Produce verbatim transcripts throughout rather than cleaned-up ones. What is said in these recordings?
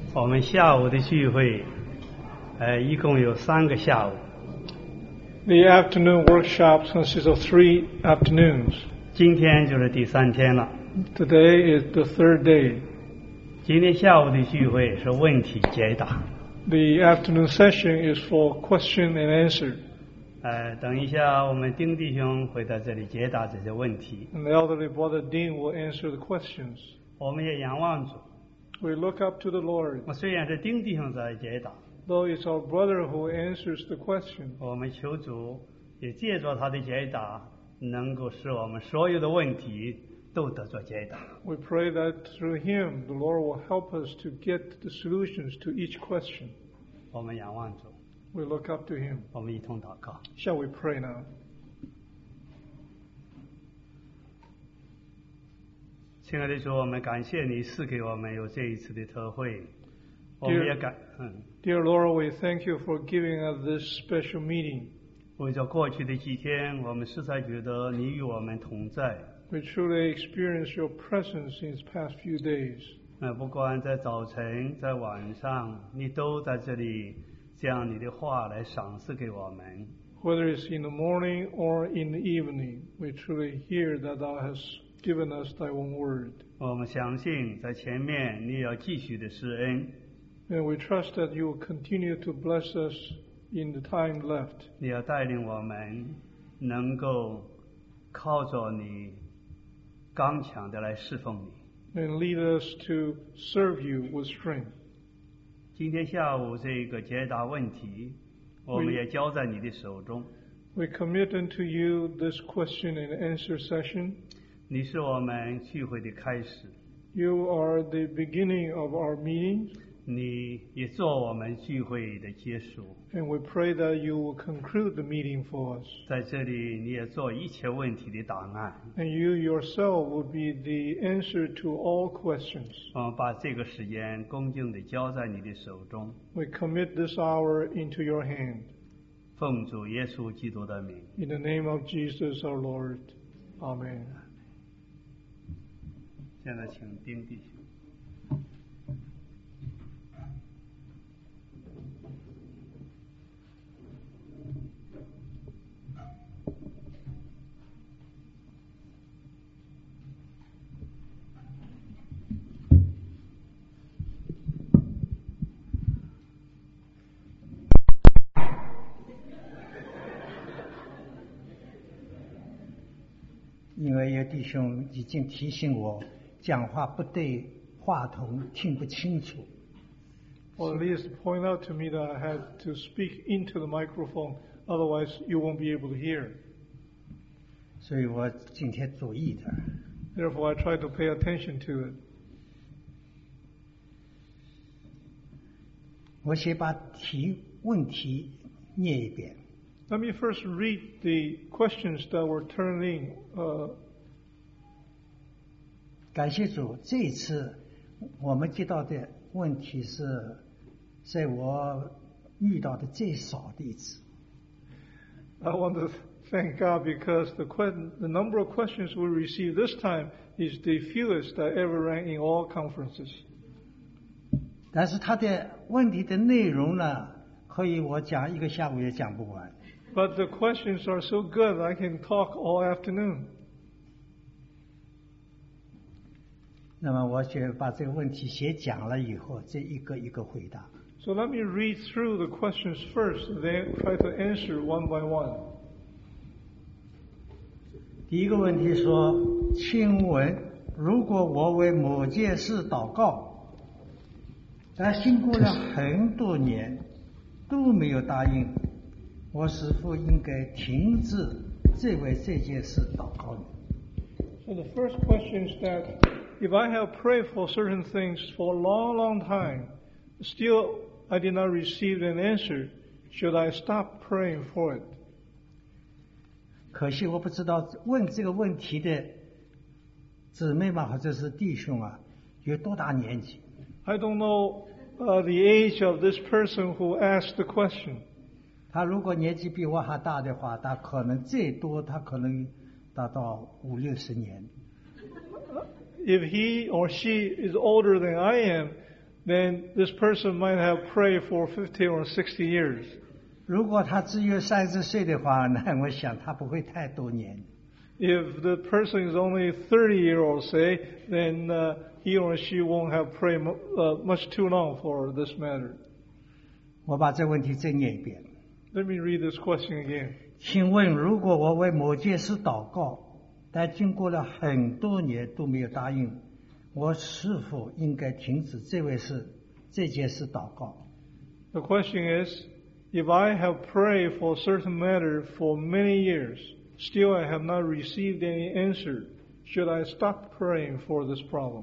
我们下午的聚会，呃，一共有三个下午。 The afternoon workshops consist of three afternoons. 今天就是第三天了。 Today is the third day. 今天下午的聚会是问题解答。 The afternoon session is for question and answer. 呃，等一下，我们丁弟兄会在这里解答这些问题。 And the elderly brother Dean will answer the questions. 我们也仰望主。 We look up to the Lord. 虽然是丁弟兄在解答， Though it's our brother who answers the question. 我们求主也借着他的解答，能够使我们所有的问题都得到解答。 We pray that through him, the Lord will help us to get the solutions to each question. 我们仰望主。 We look up to him. 我们一同祷告。 Shall we pray now? 亲爱的主，我们感谢你赐给我们有这一次的特会，我们也感嗯。 Dear Lord, we thank you for giving us this special meeting. 为着过去的几天，我们实在觉得你与我们同在。 We truly experience your presence in these past few days. 呃，不管在早晨，在晚上，你都在这里将你的话来赏赐给我们。 Whether it's in the morning or in the evening, we truly hear that thou hast given us thy own word. 我们相信在前面你要继续的施恩。 And we trust that you will continue to bless us in the time left. 你要带领我们能够靠着你刚强的来侍奉你。 And lead us to serve you with strength. 今天下午这个解答问题，我们也交在你的手中。 We commit unto you this question and answer session. 你是我们聚会的开始。 You are the beginning of our meetings. 你也做我们聚会的结束。 And we pray that you will conclude the meeting for us. 在这里，你也做一切问题的答案。 And you yourself will be the answer to all questions. 我们把这个时间恭敬地交在你的手中。 We commit this hour into your hand. 奉主耶稣基督的名。 In the name of Jesus our Lord. Amen. 现在请丁弟兄。 因为有弟兄已经提醒我，讲话不对话筒听不清楚。 Or at least point out to me that I had to speak into the microphone, otherwise you won't be able to hear. 所以我今天注意的。 Therefore, I try to pay attention to it. 我先把题问题念一遍。 Let me first read the questions that were turned in. Uh, 感谢主，这一次我们接到的问题是在我遇到的最少的一次。 I want to thank God because the, que- the number of questions we received this time is the fewest I ever ran in all conferences. 但是他的问题的内容呢，可以我讲一个下午也讲不完。 But the questions are so good I can talk all afternoon. 那么我就把这个问题先讲了以后，这一个一个回答。 So let me read through the questions first, then try to answer one by one. 第一个问题说，请问，如果我为某件事祷告，但经过了很多年都没有答应，我是否应该停止这为这件事祷告呢？ So the first question is that if I have prayed for certain things for a long, long time, still I did not receive an answer, should I stop praying for it? 可惜我不知道问这个问题的姊妹们或者是弟兄啊，有多大年纪？ I don't know uh, the age of this person who asked the question. 他如果年纪比我还大的话，他可能最多他可能达到五六十年。 If he or she is older than I am, then this person might have prayed for fifty or sixty years. 如果他只有三十岁的话，那我想他不会太多年。 If the person is only thirty year old, say, then uh, he or she won't have prayed uh, much too long for this matter. 我把这问题再念一遍。 Let me read this question again. 请问，如果我为某件事祷告，但经过了很多年都没有答应，我是否应该停止这位事、这件事祷告？ The question is, if I have prayed for a certain matter for many years, still I have not received any answer, should I stop praying for this problem?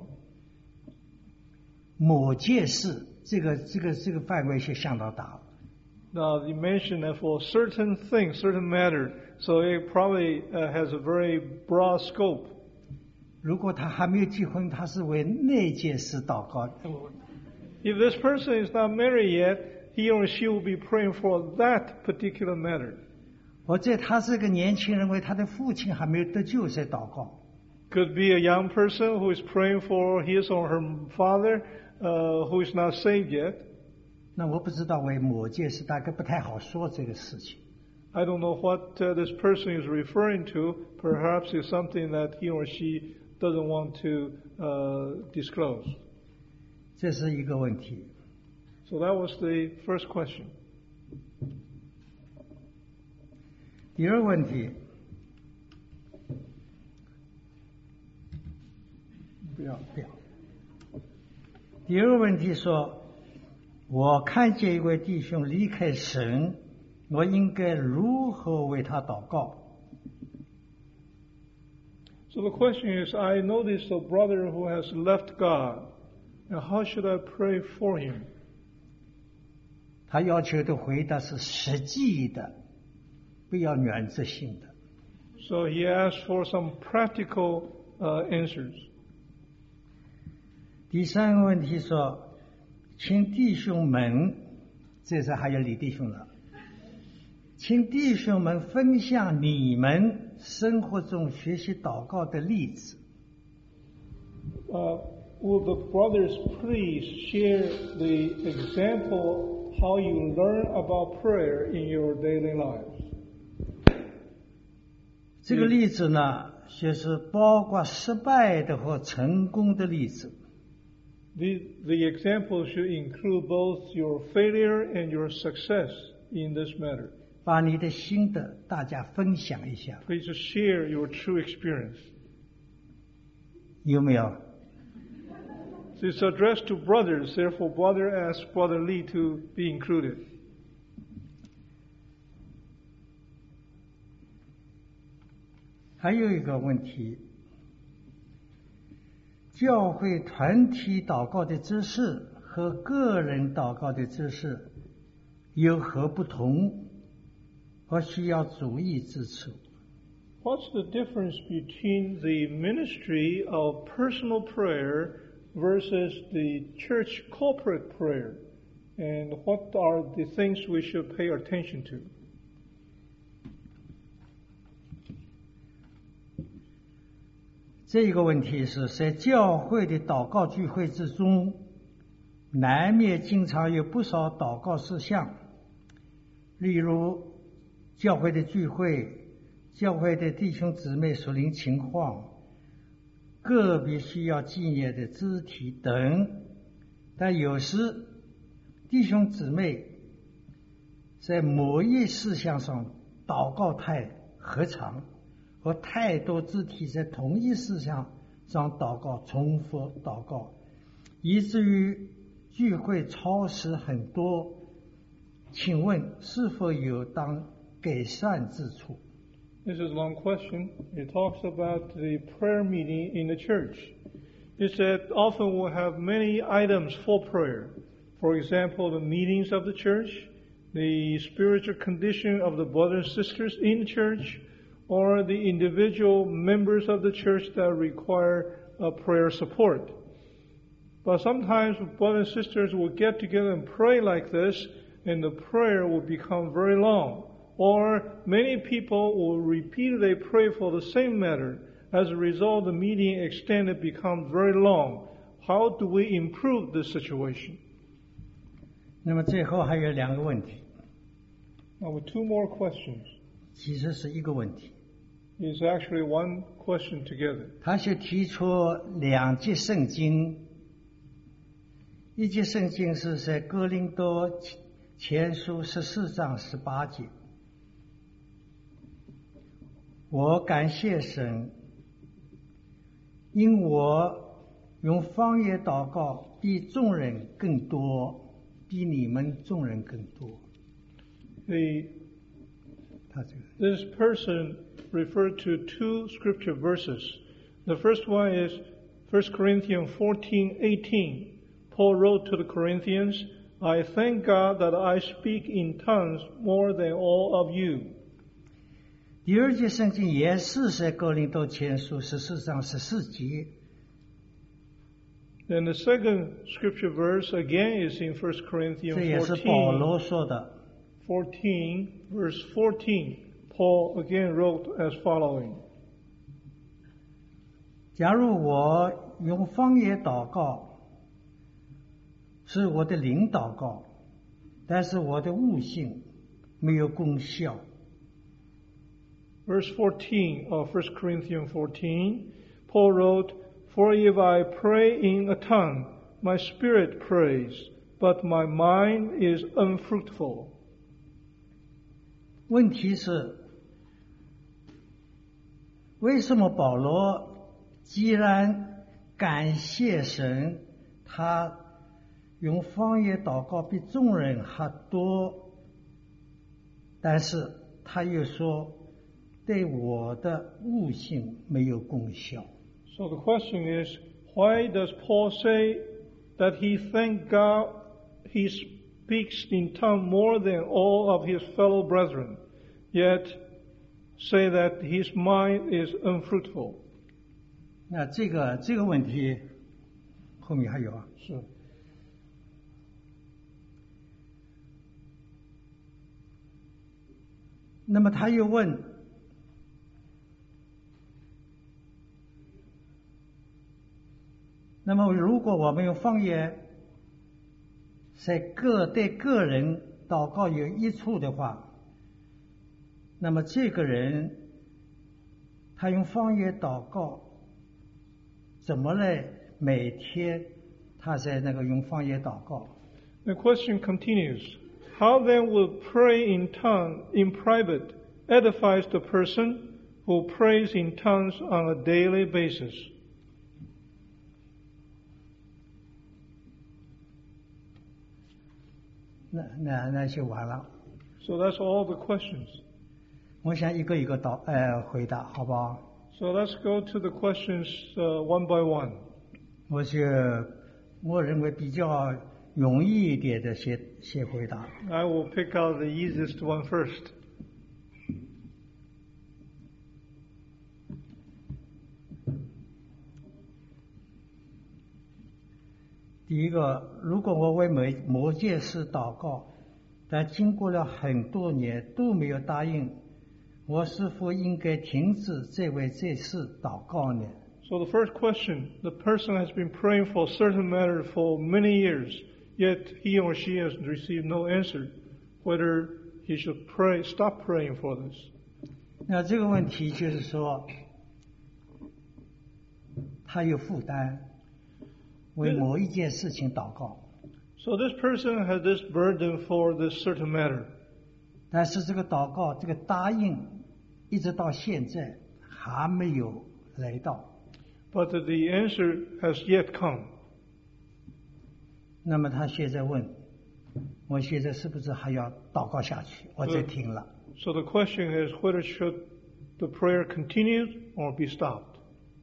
某件事，这个这个这个范围是相当大的。 Now, you mentioned that for certain things, certain matter, so it probably uh, has a very broad scope. 如果他还没有结婚，他是为那件事祷告。 If this person is not married yet, he or she will be praying for that particular matter. 或者他是个年轻人，为他的父亲还没有得救在祷告。 Could be a young person who is praying for his or her father uh, who is not saved yet. 那我不知道为某件事，大概不太好说这个事情。 I don't know what uh, this person is referring to. Perhaps it's something that he or she doesn't want to uh, disclose. 这是一个问题。 So that was the first question. 第二个问题，不要不要。第二个问题说，我看见一位弟兄离开神，我应该如何为他祷告？ So the question is, I noticed a brother who has left God. Now how should I pray for him? 他要求的回答是实际的，不要原则性的。 So he asked for some practical uh, answers. 第三个问题说，请弟兄们，这时还有李弟兄了，请弟兄们分享你们生活中学习祷告的例子。 Uh, will the brothers please share the example how you learn about prayer in your daily lives? 这个例子呢，就是包括失败的和成功的例子。 The, the example should include both your failure and your success in this matter. 把你的心得大家分享一下， Please share your true experience. 有没有？ So it's addressed to brothers, therefore brother asks Brother Lee to be included. 还有一个问题，教会团体祷告的姿势和个人祷告的姿势有何不同，或需要注意之处？ What's the difference between the ministry of personal prayer versus the church corporate prayer? And what are the things we should pay attention to? 这一个问题是在教会的祷告聚会之中，难免经常有不少祷告事项，例如教会的聚会、教会的弟兄姊妹属灵情况、个别需要纪念的肢体等。但有时弟兄姊妹在某一事项上祷告太合常，和太多肢体在同一事项上祷告，重复祷告，以至于聚会超时很多。请问是否有当改善之处？ This is a long question. It talks about the prayer meeting in the church. It said often we'll have many items for prayer. For example, the meetings of the church, the spiritual condition of the brothers and sisters in the church, or the individual members of the church that require uh, prayer support. But sometimes brothers and sisters will get together and pray like this, and the prayer will become very long. Or many people will repeatedly pray for the same matter. As a result, the meeting extended becomes very long. how do we improve this situation? 那么最后还有两个问题， Now with two more questions. 其实是一个问题。 It's actually one question together. 他就提出两节圣经，一节圣经是在哥林多前书十四章十八节。我感谢神，因我用方言祷告比众人更多，比你们众人更多。 The, 他这个 this person referred to two scripture verses. The first one is First Corinthians fourteen eighteen. Paul wrote to the Corinthians, I thank God that I speak in tongues more than all of you. 第二节圣经也是在哥林多前书十四章十四节。 Then the second scripture verse again is in First 这 Corinthians 也是保 fourteen, 罗说的。 fourteen, verse fourteen. Paul again wrote as following. 假如我用方言祷告，是我的灵祷告，但是我的悟性没有功效。 Verse fourteen of First Corinthians fourteen, Paul wrote, For if I pray in a tongue, my spirit prays, but my mind is unfruitful. 问题是，为什么保罗既然感谢神，他用方言祷告比众人还多，但是他又说对我的悟性没有功效？ So the question is, why does Paul say that he thank God he speaks in tongue more than all of his fellow brethren, yet say that his mind is unfruitful? 那这个这个问题后面还有啊。 是。 那么他又问，那么如果我们用方言在个对个人祷告有益处的话，那么这个人他用方言祷告，怎么来每天他在那个用方言祷告？ The question continues, how then will pray in tongue in private edifies the person who prays in tongues on a daily basis? 那那那就完了。 So that's all the questions. 我想一个一个答呃回答，好不好？ So let's go to the questions uh, one by one. 我是我认为比较容易一点的先先回答。 I will pick out the easiest one first. 第一个，如果我为某某件事祷告，但经过了很多年都没有答应，我是否应该停止这为这事祷告呢？ So the first question, the person has been praying for a certain matter for many years, yet he or she has received no answer, whether he should pray, stop praying for this. 那这个问题就是说，他有负担，为某一件事情祷告， So this person has this burden for this certain matter. 但是这个祷告这个答应一直到现在还没有来到。 But the answer has yet come. 那么他现在问，我现在是不是还要祷告下去？我再停了。 So the question is whether should the prayer continue or be stopped.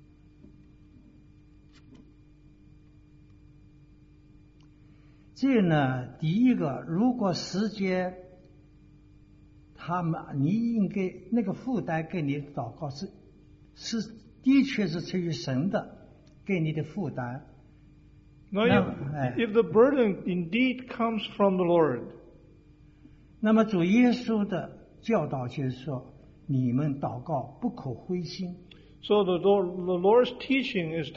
这呢，第一个，如果时间，他们你应该那个负担给你的祷告是是的确是出于神的，给你的负担。 Now, No, if, eh. if the burden indeed comes from the Lord, 那么主耶稣的教导就是说，你们祷告不可灰心。 so the Lord, the Lord's teaching is that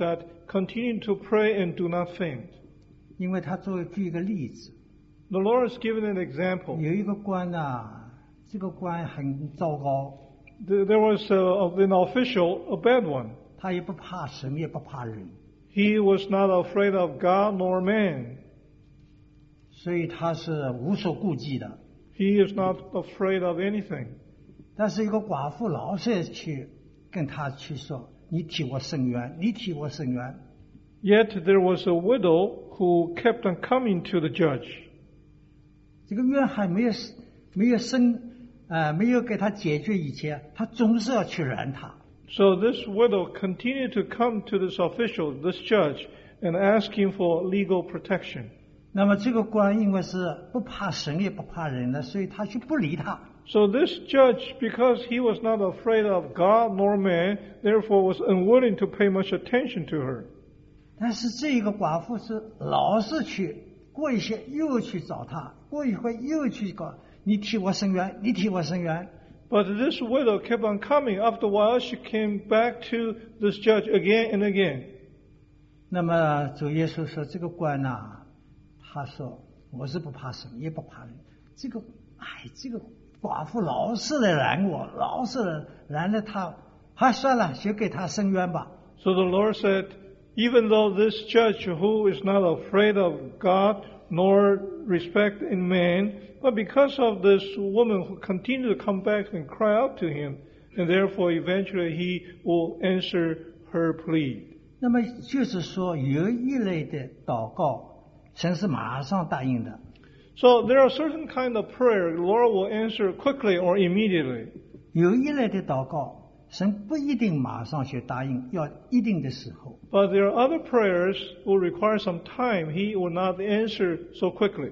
continue to pray and do not faint. 因为他作为举一个例子， The Lord has given an example. 有一个官啊，这个官很糟糕， There there was uh, an official, a bad one. 他也不怕神，也不怕人， He was not afraid of God nor man. 所以他是无所顾忌的。 He is not afraid of anything. 但是一个寡妇老是去跟他去说：“你替我伸冤，你替我伸冤。” Yet there was a widow who kept on coming to the judge. 这个冤还没有没有伸，呃，没有给他解决以前，他总是要去拦他。 So this widow continued to come to this official, this judge, and ask him for legal protection. 那么这个官因为是不怕神也不怕人的，所以他就不理他。 So this judge, because he was not afraid of God nor man, therefore was unwilling to pay much attention to her. 但是这一个寡妇是老是去，过一些又去找他，过一会又去搞，你替我伸冤，你替我伸冤。 But this widow kept on coming. After a while, she came back to this judge again and again. 那么主耶稣说：“这个官呐、啊，他说我是不怕神，也不怕人。这个，哎，这个寡妇老是来拦我，老是来拦着他，好算了，就给他伸冤吧。” So the Lord said, even though this judge who is not afraid of God nor respect in man, but because of this woman who continued to come back and cry out to him, and therefore eventually he will answer her plea. 那么就是说，有一类的祷告，神是马上答应的； So there are certain kind of prayer the Lord will answer quickly or immediately. 有一类的祷告，神不一定马上去答应，要一定的时候。 But there are other prayers will require some time. He will not answer so quickly.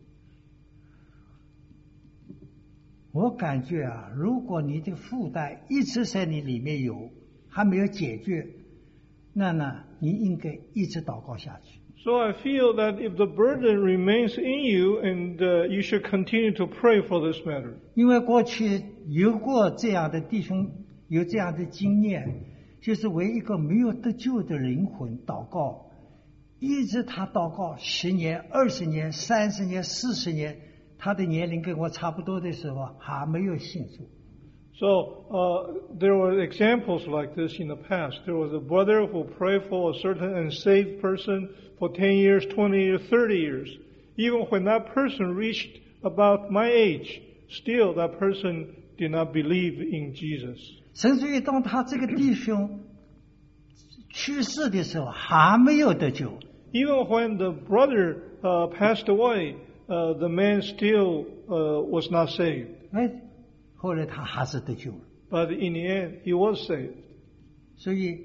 我感觉啊，如果你的负担一直在你里面有，还没有解决，那呢，你应该一直祷告下去。 So I feel that if the burden remains in you, and uh, you should continue to pray for this matter. 因为过去有过这样的弟兄，有这样的经验，就是为一个没有得救的灵魂祷告，一直他祷告十年、二十年、三十年、四十年，他的年龄跟我差不多的时候，还没有信主。 So uh, there were examples like this in the past. There was a brother who prayed for a certain unsaved person for ten years, twenty years, thirty years. Even when that person reached about my age, still that person did not believe in Jesus. 甚至于当他这个弟兄去世的时候，还没有得救。 Even when the brother uh, passed away, uh, the man still uh, was not saved. 哎，后来他还是得救了。 But in the end, he was saved. 所以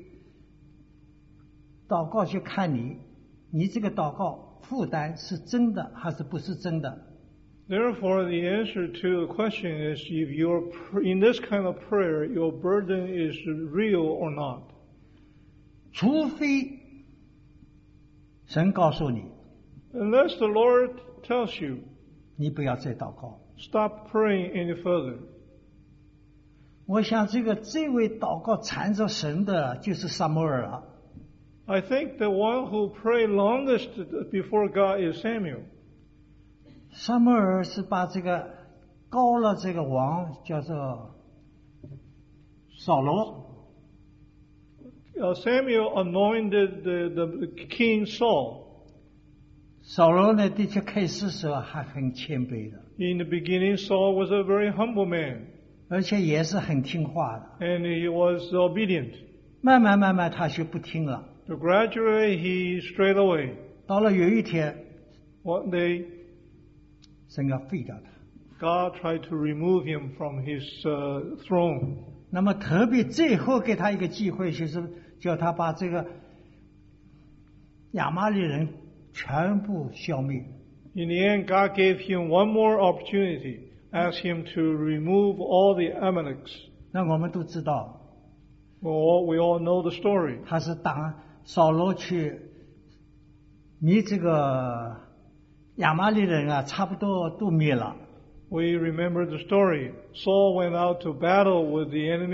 祷告就看你，你这个祷告负担是真的还是不是真的。 Therefore, the answer to the question is if you're in this kind of prayer, your burden is real or not. 除非神告诉你， Unless the Lord tells you, 你不要再祷告。 stop praying any further. 我想这个这位祷告缠着神的就是撒母耳了。 I think the one who prayed longest before God is Samuel. 撒母耳是把这个高了这个王叫做扫罗， Uh, Samuel anointed the, the king Saul. 扫罗呢的确开始时候还很谦卑的， In the beginning, Saul was a very humble man, 而且也是很听话的。 and he was obedient. 慢慢慢慢他就不听了。 So gradually, he strayed away. 到了有一天， One day, 神要废掉他。 God tried to remove him from his uh, throne. 那么特别最后给他一个机会，就是叫他把这个亚玛力人全部消灭。 In the end, God gave him one more opportunity, asked him to remove all the Amaleks. 那我们都知道， Well, we all know the story. 他是当扫罗去灭这个亚玛力人啊，差不多都灭了。 We remember the story. Saul went out to battle with the enemy.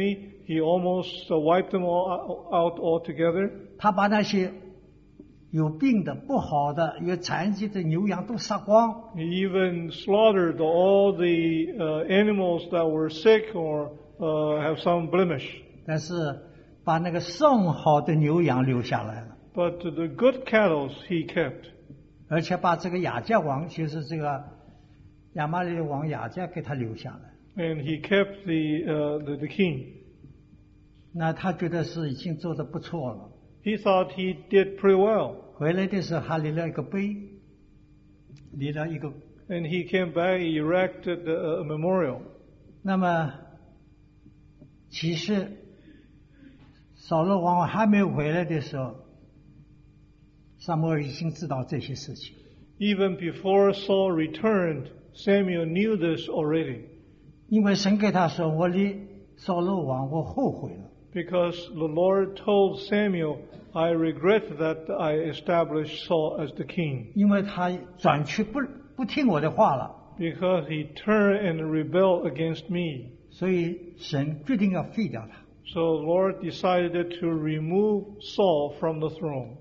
he almost uh, wiped them all out altogether. 他把那些有病的、不好的、有残疾的牛羊都杀光。 He even slaughtered all the uh, animals that were sick or uh, have some blemish. 但是把那个送好的牛羊留下来了， But the good cattle he kept. 而且把这个亚甲王，就是这个亚玛力王亚甲给他留下来。 And he kept the, uh, the, the king. 那他觉得是已经做得不错了。 He thought he did pretty well. 回来的时候，他立了一个碑，立了一个。 And he came back, he erected a memorial. 那么，其实扫罗王还没有回来的时候，撒母耳已经知道这些事情。 Even before Saul returned, Samuel knew this already. 因为神给他说：“我立扫罗王，我后悔了。” Because the Lord told Samuel, I regret that I established Saul as the king. 因为他转去不不听我的话了， Because he turned and rebelled against me. 所以神决定要废掉他。 So the Lord decided to remove Saul from the throne.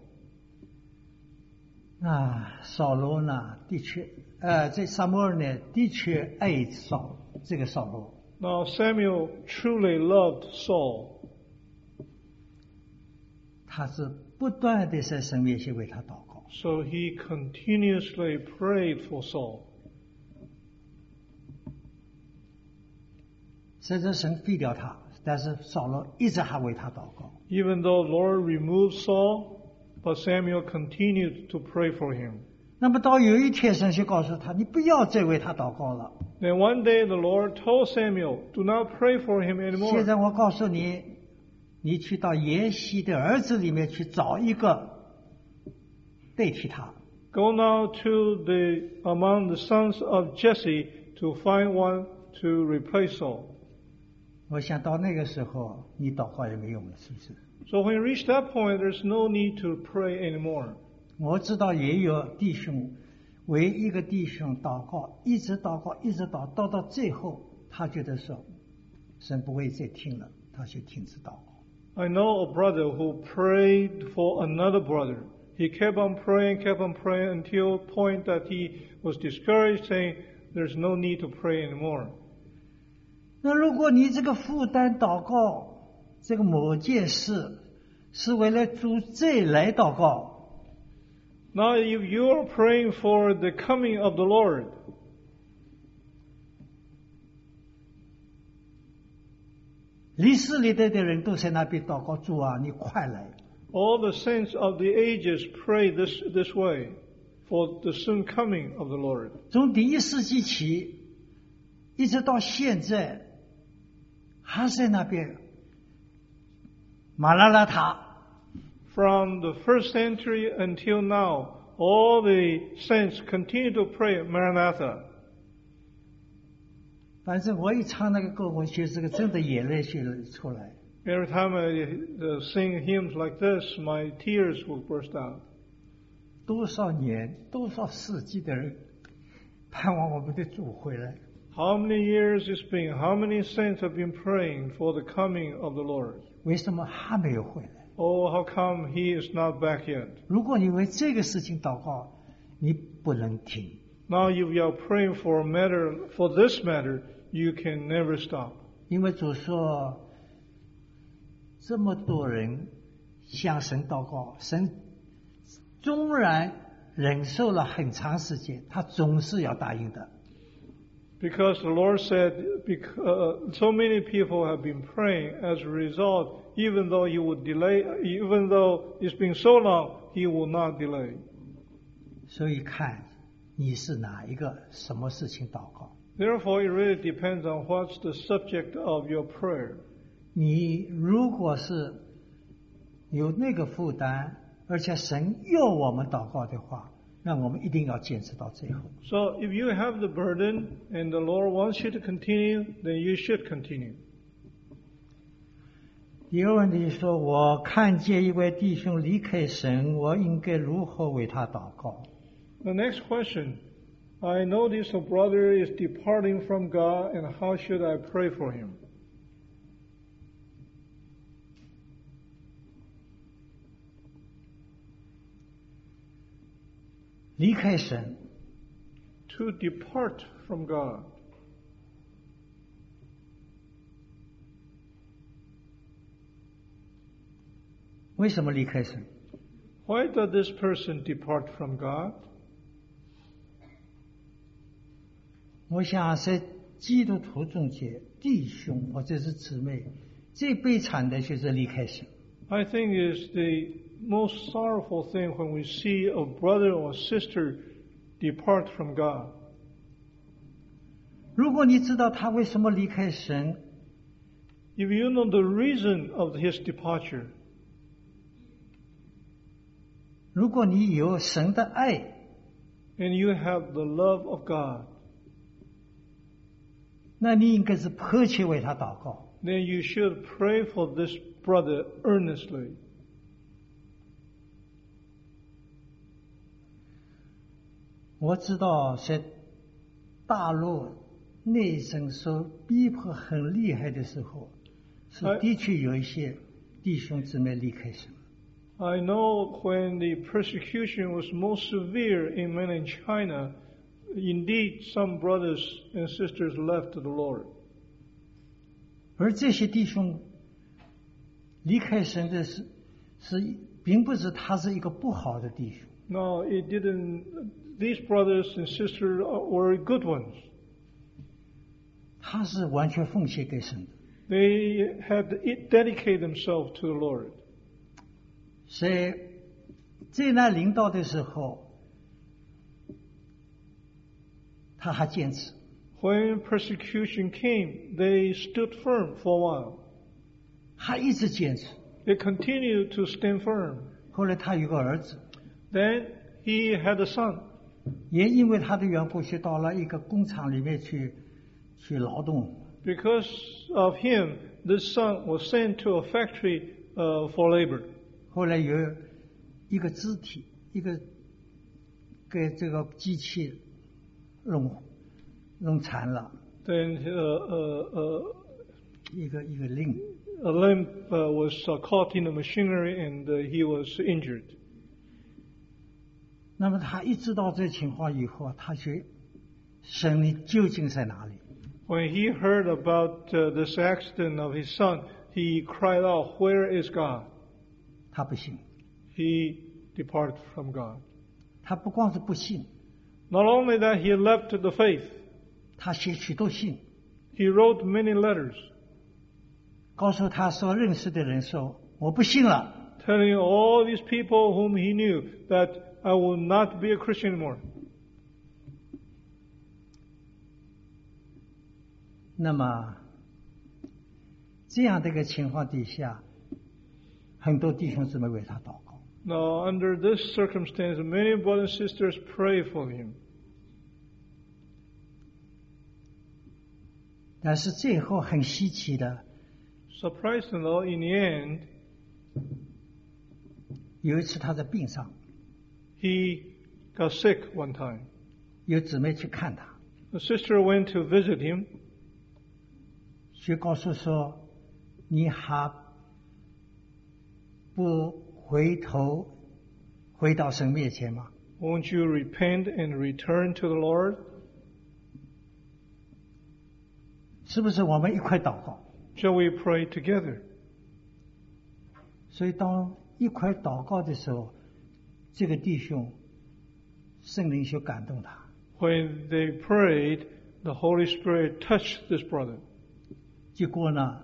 啊，扫罗呢，的确，呃，这撒母耳呢，的确爱扫这个扫罗。 Now Samuel truly loved Saul. 他是不断的在神面前为他祷告。 So he continuously prayed for Saul. 甚至神废掉他，但是扫罗一直还为他祷告。 Even though the Lord removed Saul, but Samuel continued to pray for him. 那么到有一天，神就告诉他：“你不要再为他祷告了。 Then one day the Lord told Samuel, do not pray for him 现 anymore. 在我告诉你，你去到耶西的儿子里面去找一个代替他。 Go now to the among the sons of Jesse to find one to replace Saul. 我想到那个时候，你祷告也没用了，是不是？ So when you reach that point, there's no need to pray anymore. 我知道也有弟兄为一个弟兄祷告，一直祷告，一直祷，到到最后，他觉得说，神不会再听了，他就停止祷告。 I know a brother who prayed for another brother. He kept on praying, kept on praying until a point that he was discouraged, saying, there's no need to pray anymore. 那如果你这个负担祷告，这个某件事是为了主罪来祷告， Now, if you are praying for the coming of the Lord, 历史里的的人都在那边祷告，主啊，你快来！ all the saints of the ages pray this, this way for the soon coming of the Lord. 从第一世纪起，一直到现在，还在那边马拉拉塔。 From the first century until now, all the saints continue to pray Maranatha. 反正我一唱那个歌，我觉得这个真的眼泪就出来。 Every time I uh, sing hymns like this, my tears will burst out. 多少年、多少世纪的人盼望我们的主回来， How many years it's been? How many saints have been praying for the coming of the Lord? 为什么还没有回来？ Oh, how come he is not back yet? 如果你为这个事情祷告，你不能停， Now if you are praying for a matter, for this matter, you can never stop. 因为主说，这么多人向神祷告，神纵然忍受了很长时间，他总是要答应的。 Because the Lord said, bec- uh, so many people have been praying. As a result, even though He would delay, even though it's been so long, He will not delay. 所以看你是哪一个什么事情祷告。 Therefore, it really depends on what's the subject of your prayer. 你如果是有那个负担，而且神要我们祷告的话，那我们一定要坚持到最后。 So, if you have the burden and the Lord wants you to continue, then you should continue. 第二个问题说，我看见一位弟兄离开神，我应该如何为他祷告？ The next question, I notice a brother is departing from God, and how should I pray for him? 离开神， to depart from God. 为什么离开神？ Why does this person depart from God? 我想在基督徒中间，弟兄或者是姊妹，最悲惨的就是离开神。 I think is the most sorrowful thing when we see a brother or sister depart from God. 如果你知道他为什么离开神， If you know the reason of his departure, 如果你有神的爱， and you have the love of God, 那你应该是迫切为他祷告。 then you should pray for this brother earnestly. 我知道在大陆内省受逼迫很厉害的时候，是的确有一些弟兄姊妹离开神。 I know when the persecution was most severe in mainland China, indeed some brothers and sisters left the Lord. 而这些弟兄离开神的是，是并不是他是一个不好的弟兄， No, it didn't. These brothers and sisters were good ones. 他是完全奉献给神的。 They had dedicated themselves to the Lord. 所以最难领导的时候，他还坚持。 When persecution came, they stood firm for a while. 他一直坚持。 They continued to stand firm. 后来他有个儿子， Then he had a son. 也因为他的缘故，去到了一个工厂里面去去劳动。 Because of him, this son was sent to a factory uh, for labor. 后来有一个肢体，一个给这个机器弄弄残了， Then uh, uh, uh, 一个一个令。 a limb uh, was uh, caught in the machinery and uh, he was injured. 那么他一知道这情况以后，他去神你究竟在哪里？ When he heard about uh, this accident of his son, he cried out, "Where is God?" 他不信， He departed from God. 他不光是不信， Not only that, he left the faith. 他写许多信， He wrote many letters 告诉他所认识的人说：“我不信了。 telling all these people whom he knew that I will not be a Christian anymore." ” 那么这样的一个情况底下，很多弟兄姊妹为他祷告。 Now, under this circumstance, many brothers and sisters pray for him. 但是最后很稀奇的， Surprisingly, in the end, 有一次他在病上， he got sick one time. 有姊妹去看他， The sister went to visit him. 却告诉说：“你还不回头回到神面前吗？” Won't you repent and return to the Lord? 是不是我们一块祷告？ Shall we pray together? 所以当一块祷告的时候，这个弟兄圣灵就感动他， When they prayed, the Holy Spirit touched this brother. 结果呢，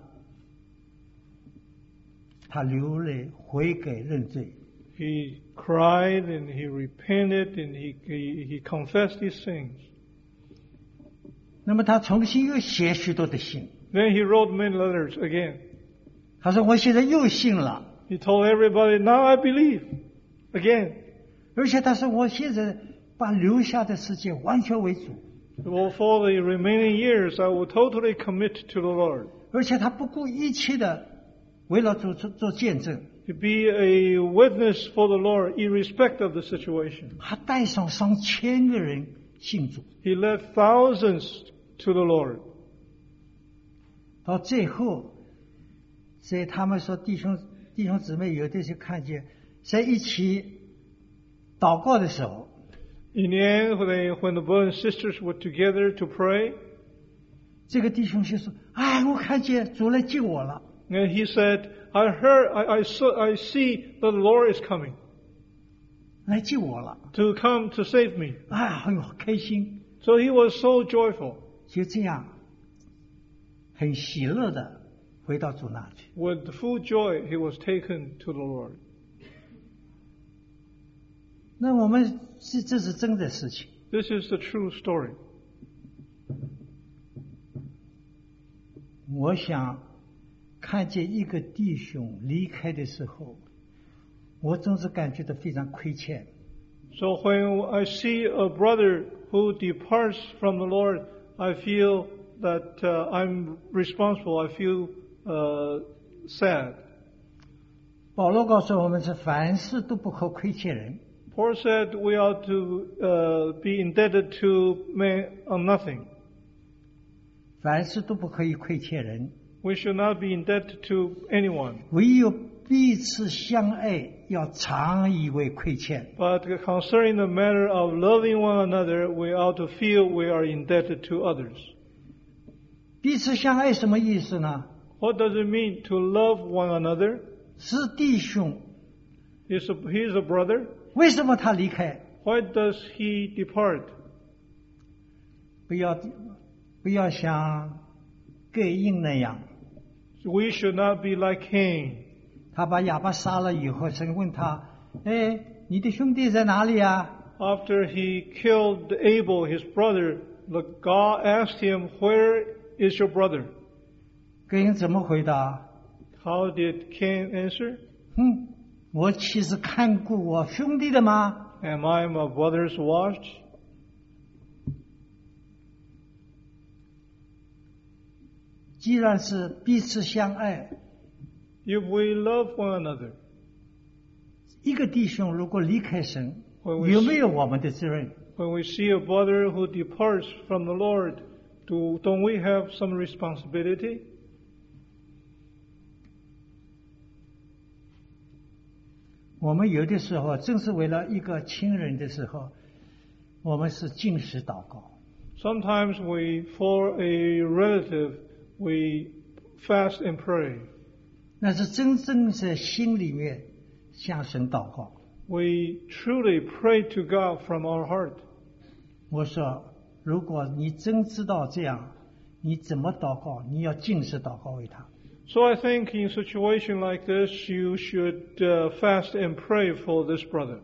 他流泪悔改认罪， He cried and he repented and he, he, he confessed his sins. 那么他重新又写许多的信， Then he wrote many letters again. 他说：“我现在又信了， He told everybody, "Now I believe." Again. 而且他说我现在把留下的时间完全为主， Well, for the remaining years, I will totally commit to the Lord. 而且他不顾一切的为了主做做见证， To be a witness for the Lord, irrespective of the situation. 还带上上千个人信主， He led thousands to the Lord. 到最后，所以他们说弟兄弟兄姊妹有的就看见在一起祷告的时候， In the end, when, they, when the brothers and sisters were together to pray, 这个弟兄就说：“哎，我看见主来救我了。” and he said, I heard, I, I, saw, I see that the Lord is coming 来救我了， to come to save me. 啊，很开心。 So he was so joyful. 就这样，很喜乐的回到主那去。 With full joy, he was taken to the Lord. 那我们是这是真的事情。 This is the true story. 我想看见一个弟兄离开的时候，我总是感觉到非常亏欠。 So when I see a brother who departs from the Lord, I feel that uh, I'm responsible. I feel uh, sad. 保罗告诉我们是凡事都不可亏欠人。 Paul said we ought to uh, be indebted to man on nothing. 凡事都不可以亏欠人， We should not be indebted to anyone. 唯有彼此相爱，要常以为亏欠。 But concerning the matter of loving one another, we ought to feel we are indebted to others. 彼此相爱什么意思呢？ What does it mean to love one another? 是弟兄， He's a, he's a brother. 为什么他离开？ Why does he depart? 不要不要像盖印那样， We should not be like Cain. 他把亚伯杀了以后，神问他：“哎，你的兄弟在哪里啊 After he killed Abel, his brother, the God asked him, Where is your brother? 盖印怎么回答？ How did Cain answer? 哼，我岂是看顾我兄弟的吗？ Am I my brother's watch? 既然是彼此相爱， If we love one another, 一个弟兄如果离开神， When we 有没有我们的责任？ when we see a brother who departs from the Lord, do, don't we have some responsibility? 我们有的时候正是为了一个亲人的时候，我们是禁食祷告。 Sometimes we, for a relative, we fast and pray. 那是真正在心里面向神祷告。 We truly pray to God from our heart. 我说，如果你真知道这样，你怎么祷告？你要禁食祷告为他。 So I think in a situation like this, you should uh, fast and pray for this brother.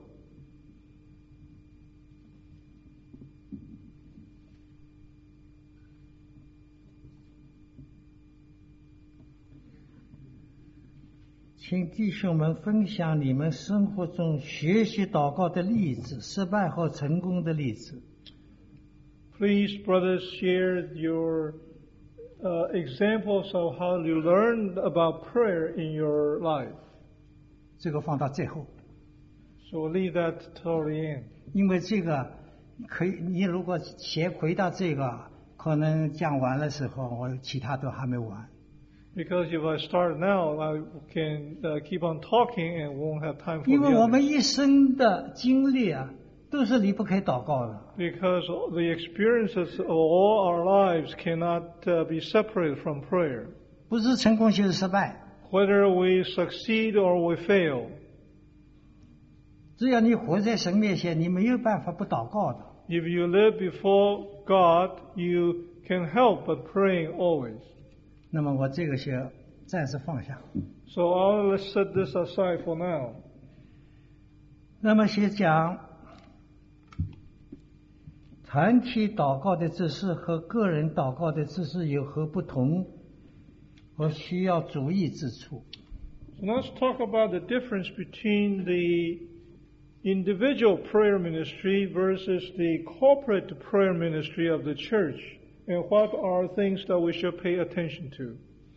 请弟兄们分享你们生活中学习祷告的例子，失败和成功的例子。 Please, brothers, share your uh, examples of how you learned about prayer in your life. 这个放到最后， So we'll leave that till the end. 因为这个可以，你如果先回答这个，可能讲完的时候，我其他都还没完。 Because if I start now, I can uh, keep on talking and won't have time for 因 the 为我 others. 们一生的经历啊，都是离不开祷告的。 Because the experiences of all our lives cannot uh, be separated from prayer. 不是成功就是失败。 Whether we succeed or we fail, 只要你活在神面前，你没有办法不祷告的。 if you live before God, you can help but praying always. 那么我这个先暂时放下。 So I'll set this aside for now. 那么先讲团体祷告的姿势和个人祷告的姿势有何不同和需要注意之处。 So let's talk about the difference between the individual prayer ministry versus the corporate prayer ministry of the church, and what are things that we should pay attention to.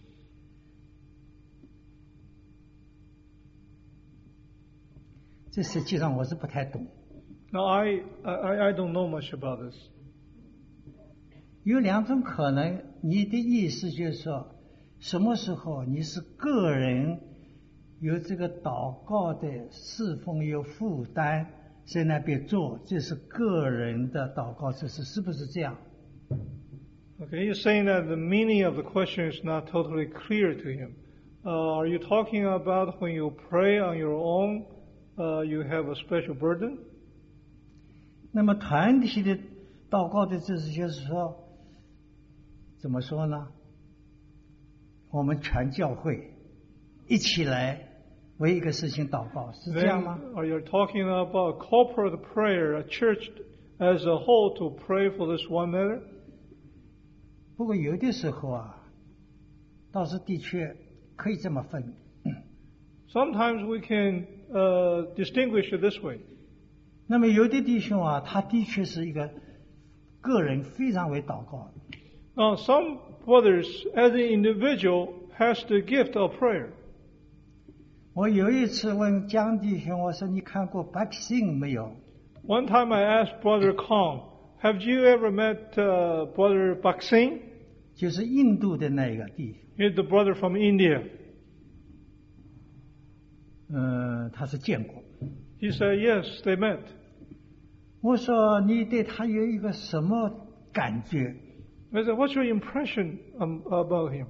这实际上我是不太懂。 Now, I, I, I don't know much about this. 有两种可能，你的意思就是说，什么时候你是个人有这个祷告的侍奉有负担， 在那边做，这是个人的祷告姿势，是不是这样？ Okay, he's saying that the meaning of the question is not totally clear to him. Uh, are you talking about when you pray on your own, uh, you have a special burden? 那么团体的祷告的姿势就是说，怎么说呢？我们全教会一起来为一个事情祷告，是这样 Then 吗？ are you talking about corporate prayer, a church as a whole to pray for this one matter? 不过有的时候啊，倒是的确可以这么分。 Sometimes we can uh, distinguish it this way. 那么有的弟兄啊，他的确是一个个人非常为祷告的。 Now, some brothers, as an individual, has the gift of prayer. 我有一次问江弟兄，我说你看过 Baksin 没有？ One time I asked Brother Kong, have you ever met uh, Brother Baksin? 就是印度的那个弟兄， He's the brother from India. 嗯，他是见过。 He said, yes, they met. 我说你对他有一个什么感觉？ I said, what's your impression um, about him?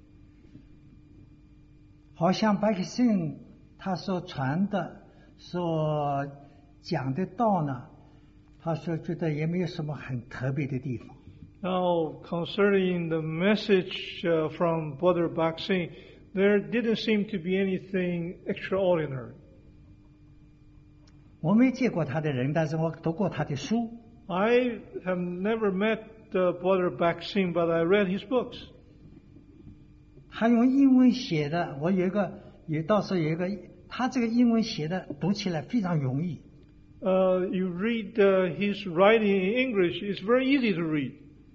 好像 Baksin 他所传的、所讲的道呢，他说觉得也没有什么很特别的地方。 Now, concerning the message uh, from Brother Baksin, there didn't seem to be anything extraordinary. 我没见过他的人，但是我读过他的书。 I have never met uh, Brother Baksin, but I read his books. 他用英文写的，我有一个，也到时候有一个，他这个英文写的读起来非常容易。 Uh, you read uh, his writing in English, it's very easy to read.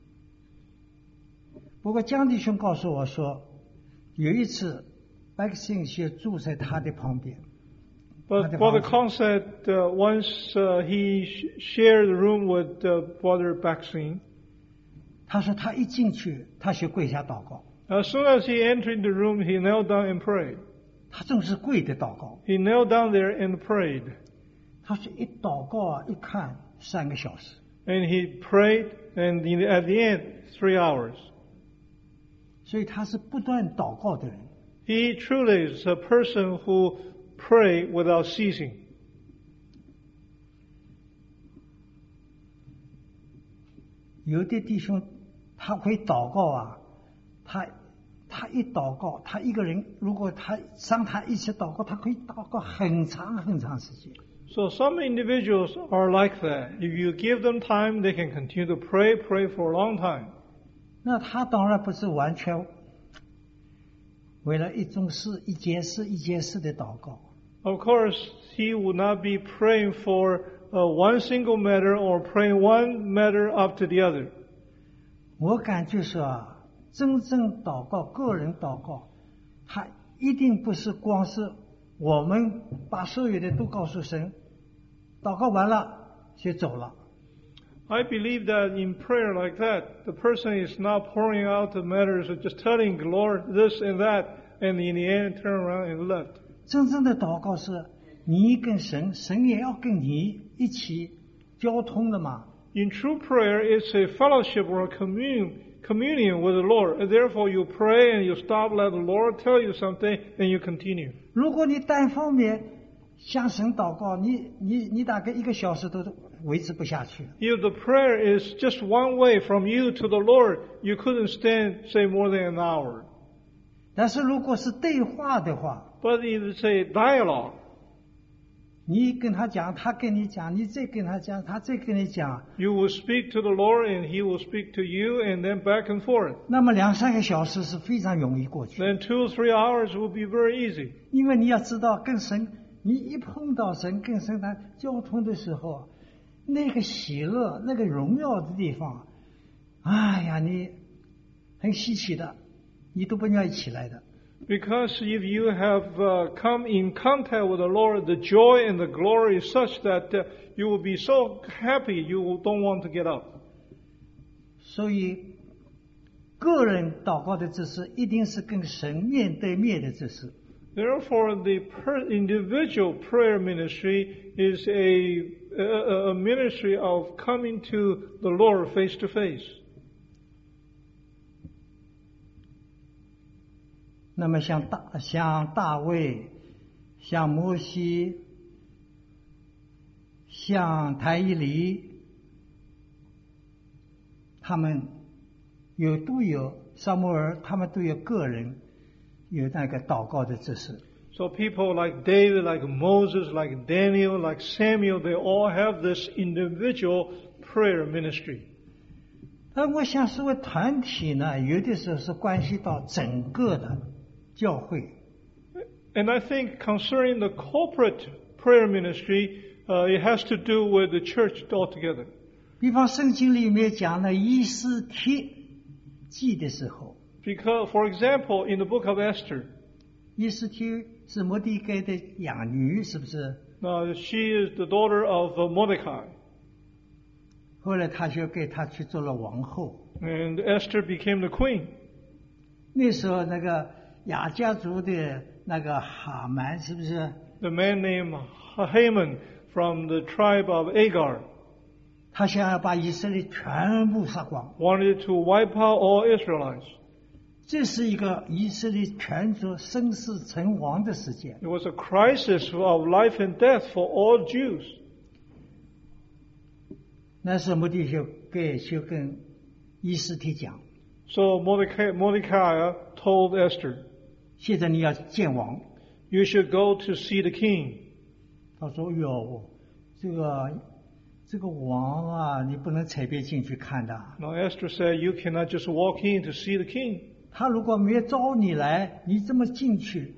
不过江弟兄告诉我说，有一次 Baksin 就住在他的旁边。 But Brother Kong said uh, once uh, he sh- shared the room with uh, Brother Baksin. 他说他一进去，他就跪下祷告。 As soon as he entered the room, he knelt down and prayed. 他总是跪的祷告。 He knelt down there and prayed. 他说一祷告啊，一看三个小时。 And he prayed, and in, at the end, three hours. 所以他是不断祷告的人。 He truly is a person who prays without ceasing. 有的弟兄他会祷告啊，他他一祷告，他一个人如果他让他一起祷告，他可以祷告很长很长时间。 So some individuals are like that. If you give them time, they can continue to pray, pray for a long time. 那他当然不是完全为了一种事、一件事、一件事的祷告。 Of course, he would not be praying for uh, one single matter or praying one matter after the other. 我感觉说啊，真正祷告、个人祷告，他一定不是光是我们把所有的都告诉神，祷告完了就走了。 I believe that in prayer like that, the person is not pouring out the matters of just telling the Lord this and that, and in the end turn around and left. 真正的祷告是你跟神，神也要跟你一起交通的嘛。 In true prayer, it's a fellowship or a commune, communion with the Lord. And therefore, you pray and you stop, let the Lord tell you something, and you continue. 如果你单方面向神祷告，你你你大概一个小时都维持不下去。 If the prayer is just one way from you to the Lord, you couldn't stand, say, more than an hour. 但是如果是对话的话， But if it's a dialogue, 你跟他讲，他跟你讲，你再跟他讲，他再跟你讲， you will speak to the Lord and He will speak to you, and then back and forth. 那么两三个小时是非常容易过去。 Then two or three hours will be very easy. 因为你要知道，跟神，你一碰到神，跟神他交通的时候，那个喜乐、那个荣耀的地方，哎呀，你很稀奇的，你都不愿意起来的。 Because if you have uh, come in contact with the Lord, the joy and the glory is such that uh, you will be so happy you don't want to get up. 所以，个人祷告的姿势一定是跟神面对面的姿势。 Therefore, the per- individual prayer ministry is a a, a ministry of coming to the Lord face to face. 那么像大像大卫、像摩西、像台伊黎，他们有都有撒母耳，他们都有个人有那个祷告的知识。 So people like David, like Moses, like Daniel, like Samuel, they all have this individual prayer ministry. 而我想，所谓团体呢，有的时候是关系到整个的教会。 And I think concerning the corporate prayer ministry, uh, it has to do with the church altogether. 比方圣经里面讲了以斯帖记的时候， Because, for example, in the book of Esther, 以斯帖是摩底改的养女，是不是？ uh, she is the daughter of uh, Mordecai. 后来他就给他去做了王后。 And Esther became the queen. 那时候那个亚家族的那个哈曼，是不是？ The man named Haman from the tribe of Agar 他想要把以色列全部杀光。 wanted to wipe out all Israelites. 这是一个以色列全族生死存亡的事件。 It was a crisis of life and death for all Jews. 那时候摩底就给就跟以斯帖讲， So Mordecai, Mordecai told Esther, 现在你要见王。 you should go to see the king. 他说：“哟，这个这个王啊，你不能随便进去看的。 Now Esther said, you cannot just walk in to see the king. 他如果没有招你来，你这么进去，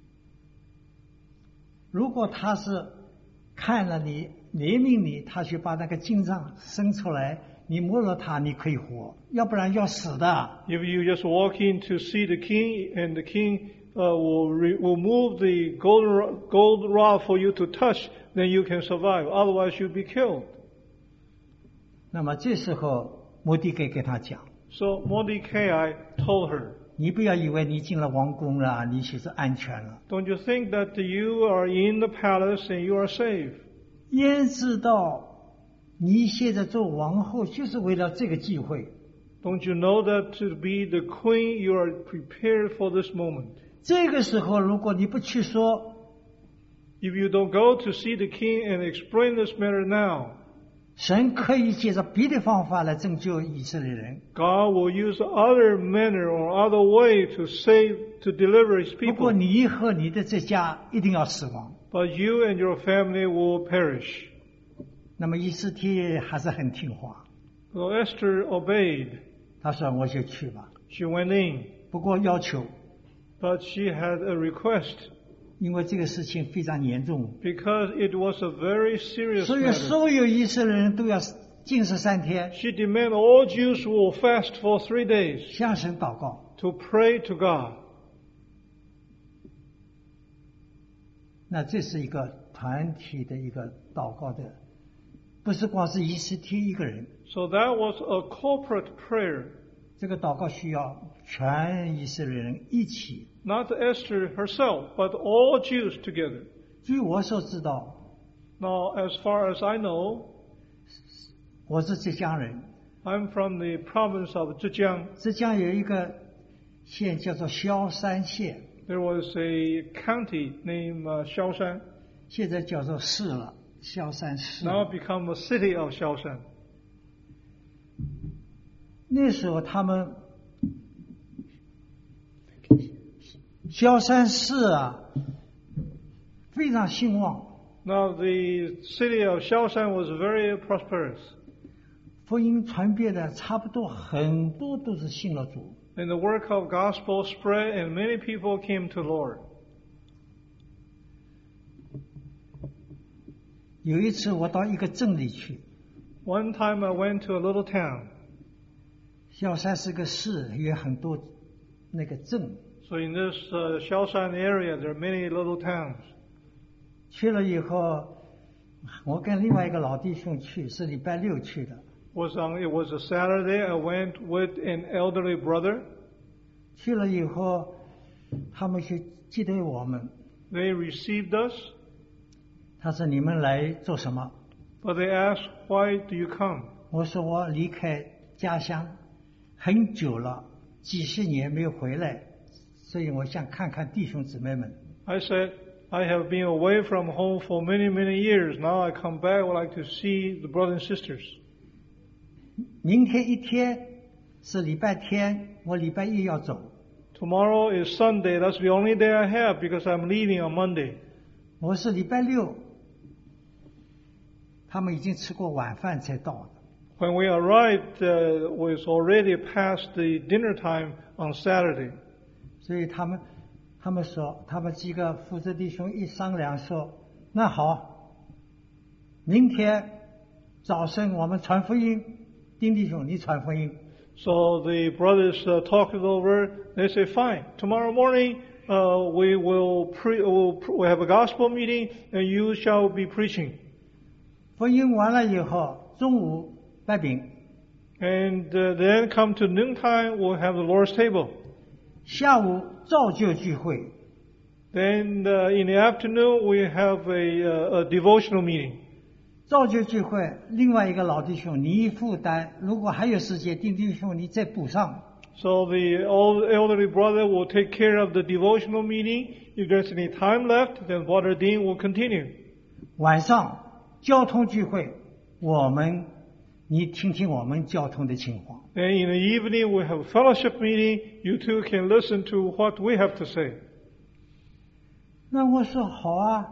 如果他是看了你怜悯你，他去把那个金杖伸出来，你摸了他，你可以活，要不然要死的。 If you just walk in to see the king, and the king uh, will re- will move the gold ro- gold rod for you to touch, then you can survive. Otherwise, you'll be killed. 那么这时候，摩底改给他讲， So Mordecai told her, 你不要以为你进了王宫了，你就是安全了。 don't you think that you are in the palace and you are safe? 焉知道你现在做王后，就是为了这个机会。 Don't you know that to be the queen, you are prepared for this moment? 这个时候，如果你不去说， If you don't go to see the king and explain this matter now, 神可以借着别的方法来拯救以色列人。 God will use other manner or other way to save, to deliver His 不过 people. 你和你的这家一定要死亡。 But you and your family will perish. 那么以斯帖还是很听话， So Esther obeyed. 他说我就去吧， She went in. 不过要求， But she had a request 因为这个事情非常严重， because it was a very serious 所以 matter. 所有以色列人都要禁食三天， She demanded all Jews will fast for three days 向神祷告。 to pray to God. 那这是一个团体的一个祷告的，不是光是以斯帖一个人， So that was a corporate prayer. 这个祷告需要全以色列人一起。 Not Esther herself, but all Jews together. 据我所知道， Now, as far as I know, 我是浙江人， I'm from the province of Zhejiang. 浙江有一个县叫做萧山县， There was a county named uh, Xiaoshan. 现在叫做市了，萧山市。 Now become a city of Xiaoshan. 那时候他们萧山市啊非常兴旺， Now the city of Xiaoshan was very prosperous. 福音传遍的差不多很多都是信了主。 And the work of gospel spread and many people came to Lord. 有一次我到一个镇里去， One time I went to a little town. 萧山是个市，有很多那个镇。 So in this uh, Xiaoshan area, there are many little towns. 去了以后，我跟另外一个老弟兄去，是礼拜六去的。 Was on, it was a Saturday. I went with an elderly brother. 去了以后，他们就接待我们。 They received us. 他说：“你们来做什么？” But they ask, why do you come? 我说我离开家乡很久了，几十年没有回来，所以我想看看弟兄姊妹们。 I said, I have been away from home for many, many years. Now I come back, I would like to see the brothers and sisters. 明天一天是礼拜天，我礼拜一要走。 Tomorrow is Sunday. That's the only day I have because I'm leaving on Monday. 我是礼拜六，他们已经吃过晚饭才到的。 When we arrived, uh, it was already past the dinner time on Saturday. 所以他们他们说，他们几个负责弟兄一商量说，那好，明天早晨我们传福音，丁弟兄你传福音。 So the brothers uh, talked it over. They say, fine. Tomorrow morning uh, we will pre- we'll, we have a gospel meeting, and you shall be preaching. 福音完了以后，中午拜饼， And uh, then come to noontime, we'll have the Lord's table. 下午造就聚会， Then uh, in the afternoon, we have a, uh, a devotional meeting. 造就聚会。另外一个老弟兄，你负担，如果还有时间，丁弟兄你再补上。 So the old elderly brother will take care of the devotional meeting. If there's any time left, then Brother Dean will continue. 晚上交通聚会，我们你听听我们交通的情况。 And in the evening, we have a fellowship meeting. You two can listen to what we have to say. 那我说好啊，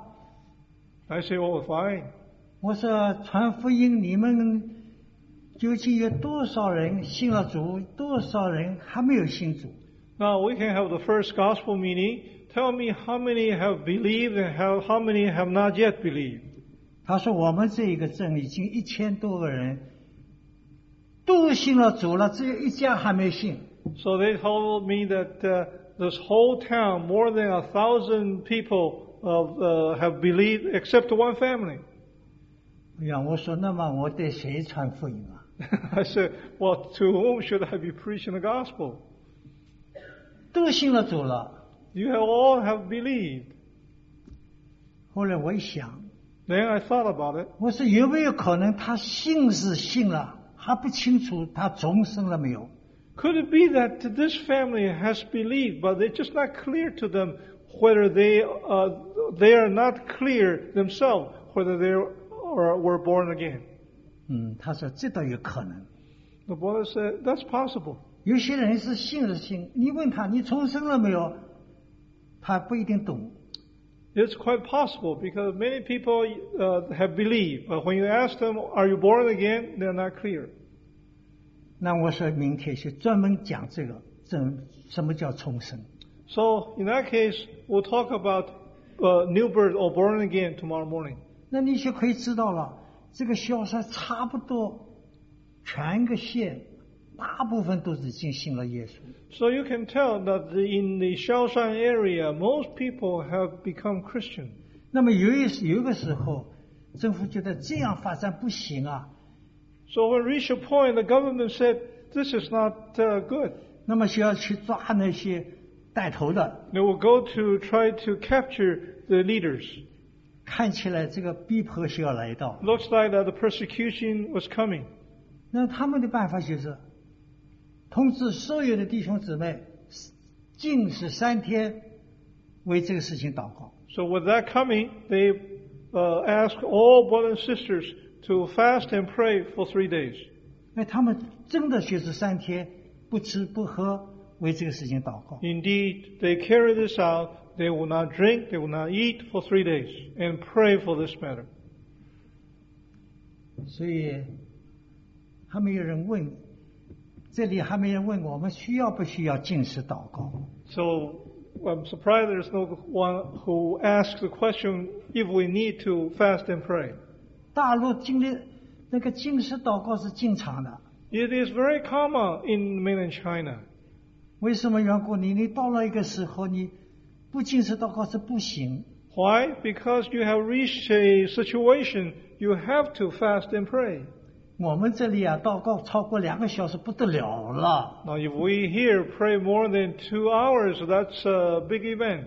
I say, oh, fine. 我说传福音，你们究竟有多少人信了主，多少人还没有信主？ Now we can have the first gospel meeting. Tell me how many have believed and how, how many have not yet believed. 他说我们这一个镇已经一千多个人都信了主了，只有一家还没信。 So they told me that uh, this whole town, more than a thousand people of, uh, have believed except one family. 哎呀，我说那么我对谁传福音啊？ I said, well, to whom should I be preaching the gospel? 都信了主了。 You have all have believed. 后来我一想， Then I thought about it. 我说有没有可能他信是信了，还不清楚他重生了没有？ Could it be that this family has believed, but it's just not clear to them whether they uh, they are not clear themselves whether they or were born again? 嗯，他说这倒有可能。 The brother said, that's possible. 有些人是信是信，你问他你重生了没有，他不一定懂。 It's quite possible because many people uh, have believed, but when you ask them, are you born again, they're not clear. 那我说明天是专门讲这个，这什么叫重生？ So in that case, we'll talk about uh, new birth or born again tomorrow morning. 那你就可以知道了，这个小山差不多全个县大部分都是已经信了耶稣。 So you can tell that the, in the Shaoshan area, most people have become Christian. 那么有一有一个时候，政府觉得这样发展不行啊， So when reached a point, the government said, this is not uh, good. 那么需要去抓那些带头的。 They will go to try to capture the leaders. 看起来这个逼迫是要来到， Looks like that the persecution was coming. 那他们的办法就是通知所有的弟兄姊妹，禁食三天，为这个事情祷告。 So with that coming, they uh, asked all brothers and sisters to fast and pray for three days. 那他们真的就是三天不吃不喝，为这个事情祷告。 Indeed, they carry this out. They will not drink, they will not eat for three days and pray for this matter. 所以还没有人问，这里还没人问我们需要不需要禁食祷告。 So I'm surprised there's no one who asks the question if we need to fast and pray. 大陆经历那个禁食祷告是经常的， It is very common in mainland China. 为什么缘故？你你到了一个时候，你不禁食祷告是不行。 Why? Because you have reached a situation you have to fast and pray. 我们这里啊，祷告超过两个小时不得了了。 Now, if we here pray more than two hours, that's a big event.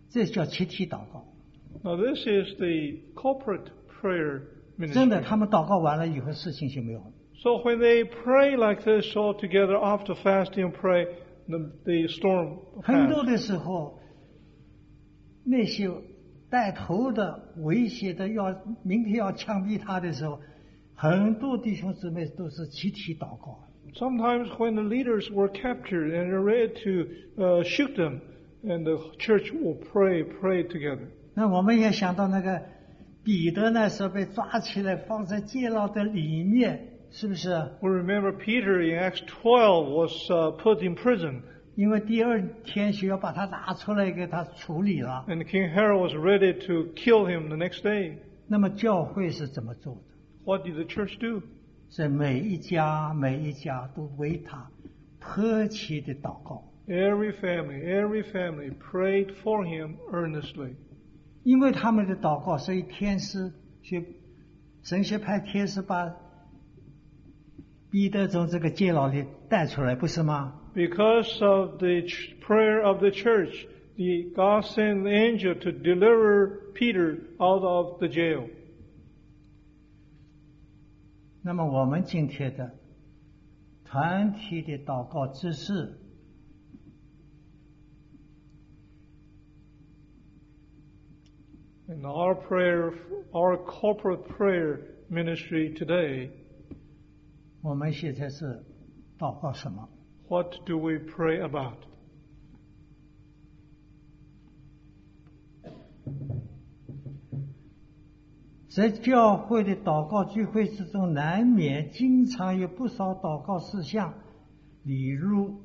这叫集体祷告。 Now this is the corporate prayer 真的， ministry. 他们祷告完了以后，事情就没有了。 So when they pray like this all together after fasting and pray, the, the storm 很多 passed. 的时候，那些带头的、威胁的要明天要枪毙他的时候，很多弟兄姊妹都是集体祷告。 Sometimes when the leaders were captured and are ready to uh, shoot them, and the church will pray, pray together. 那我们也想到那个彼得那时候被抓起来放在监牢的里面，是不是？ We remember Peter in Acts twelve was uh, put in prison, 因为第二天需要把他拿出来给他处理了。 and King Herod was ready to kill him the next day. 那么教会是怎么做的？ What did the church do? 是每一家每一家都为他迫切的祷告， Every family, every family prayed for him earnestly. 因为他们的祷告，所以天使去神学派天使把彼得从这个监牢里带出来，不是吗？ Because of the ch- prayer of the church, the God sent the angel to deliver Peter out of the jail. 那么我们今天的团体的祷告姿势， In our prayer, our corporate prayer ministry today, 我们现在是祷告什么？ what do we pray about? 在教会的祷告聚会之中，难免经常有不少祷告事项，例如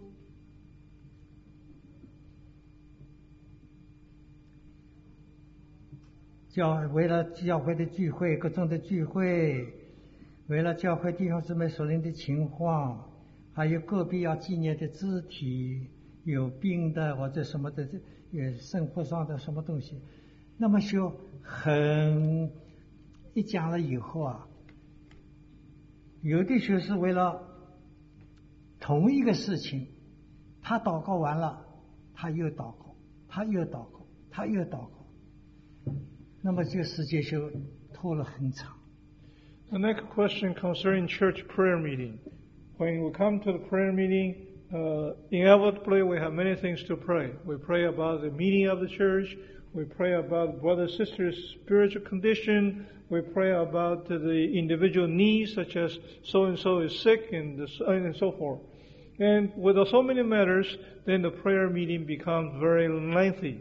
教为了教会的聚会，各种的聚会，为了教会弟兄姊妹所领的情况，还有个别要纪念的肢体，有病的或者什么的，也生活上的什么东西，那么就很一讲了以后啊，有的就是为了同一个事情，他祷告完了，他又祷告，他又祷告，他又祷告。那么这个时间就拖了很长。 The next question concerning church prayer meeting. When we come to the prayer meeting, uh, inevitably we have many things to pray. We pray about the meeting of the church. We pray about brother sisters' spiritual condition. We pray about the individual needs, such as so and so is sick, and, the, and so forth. And with so many matters, then the prayer meeting becomes very lengthy.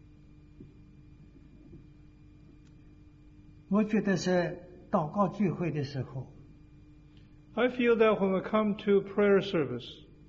我觉得是祷告聚会的时候， I feel that when we come to prayer service,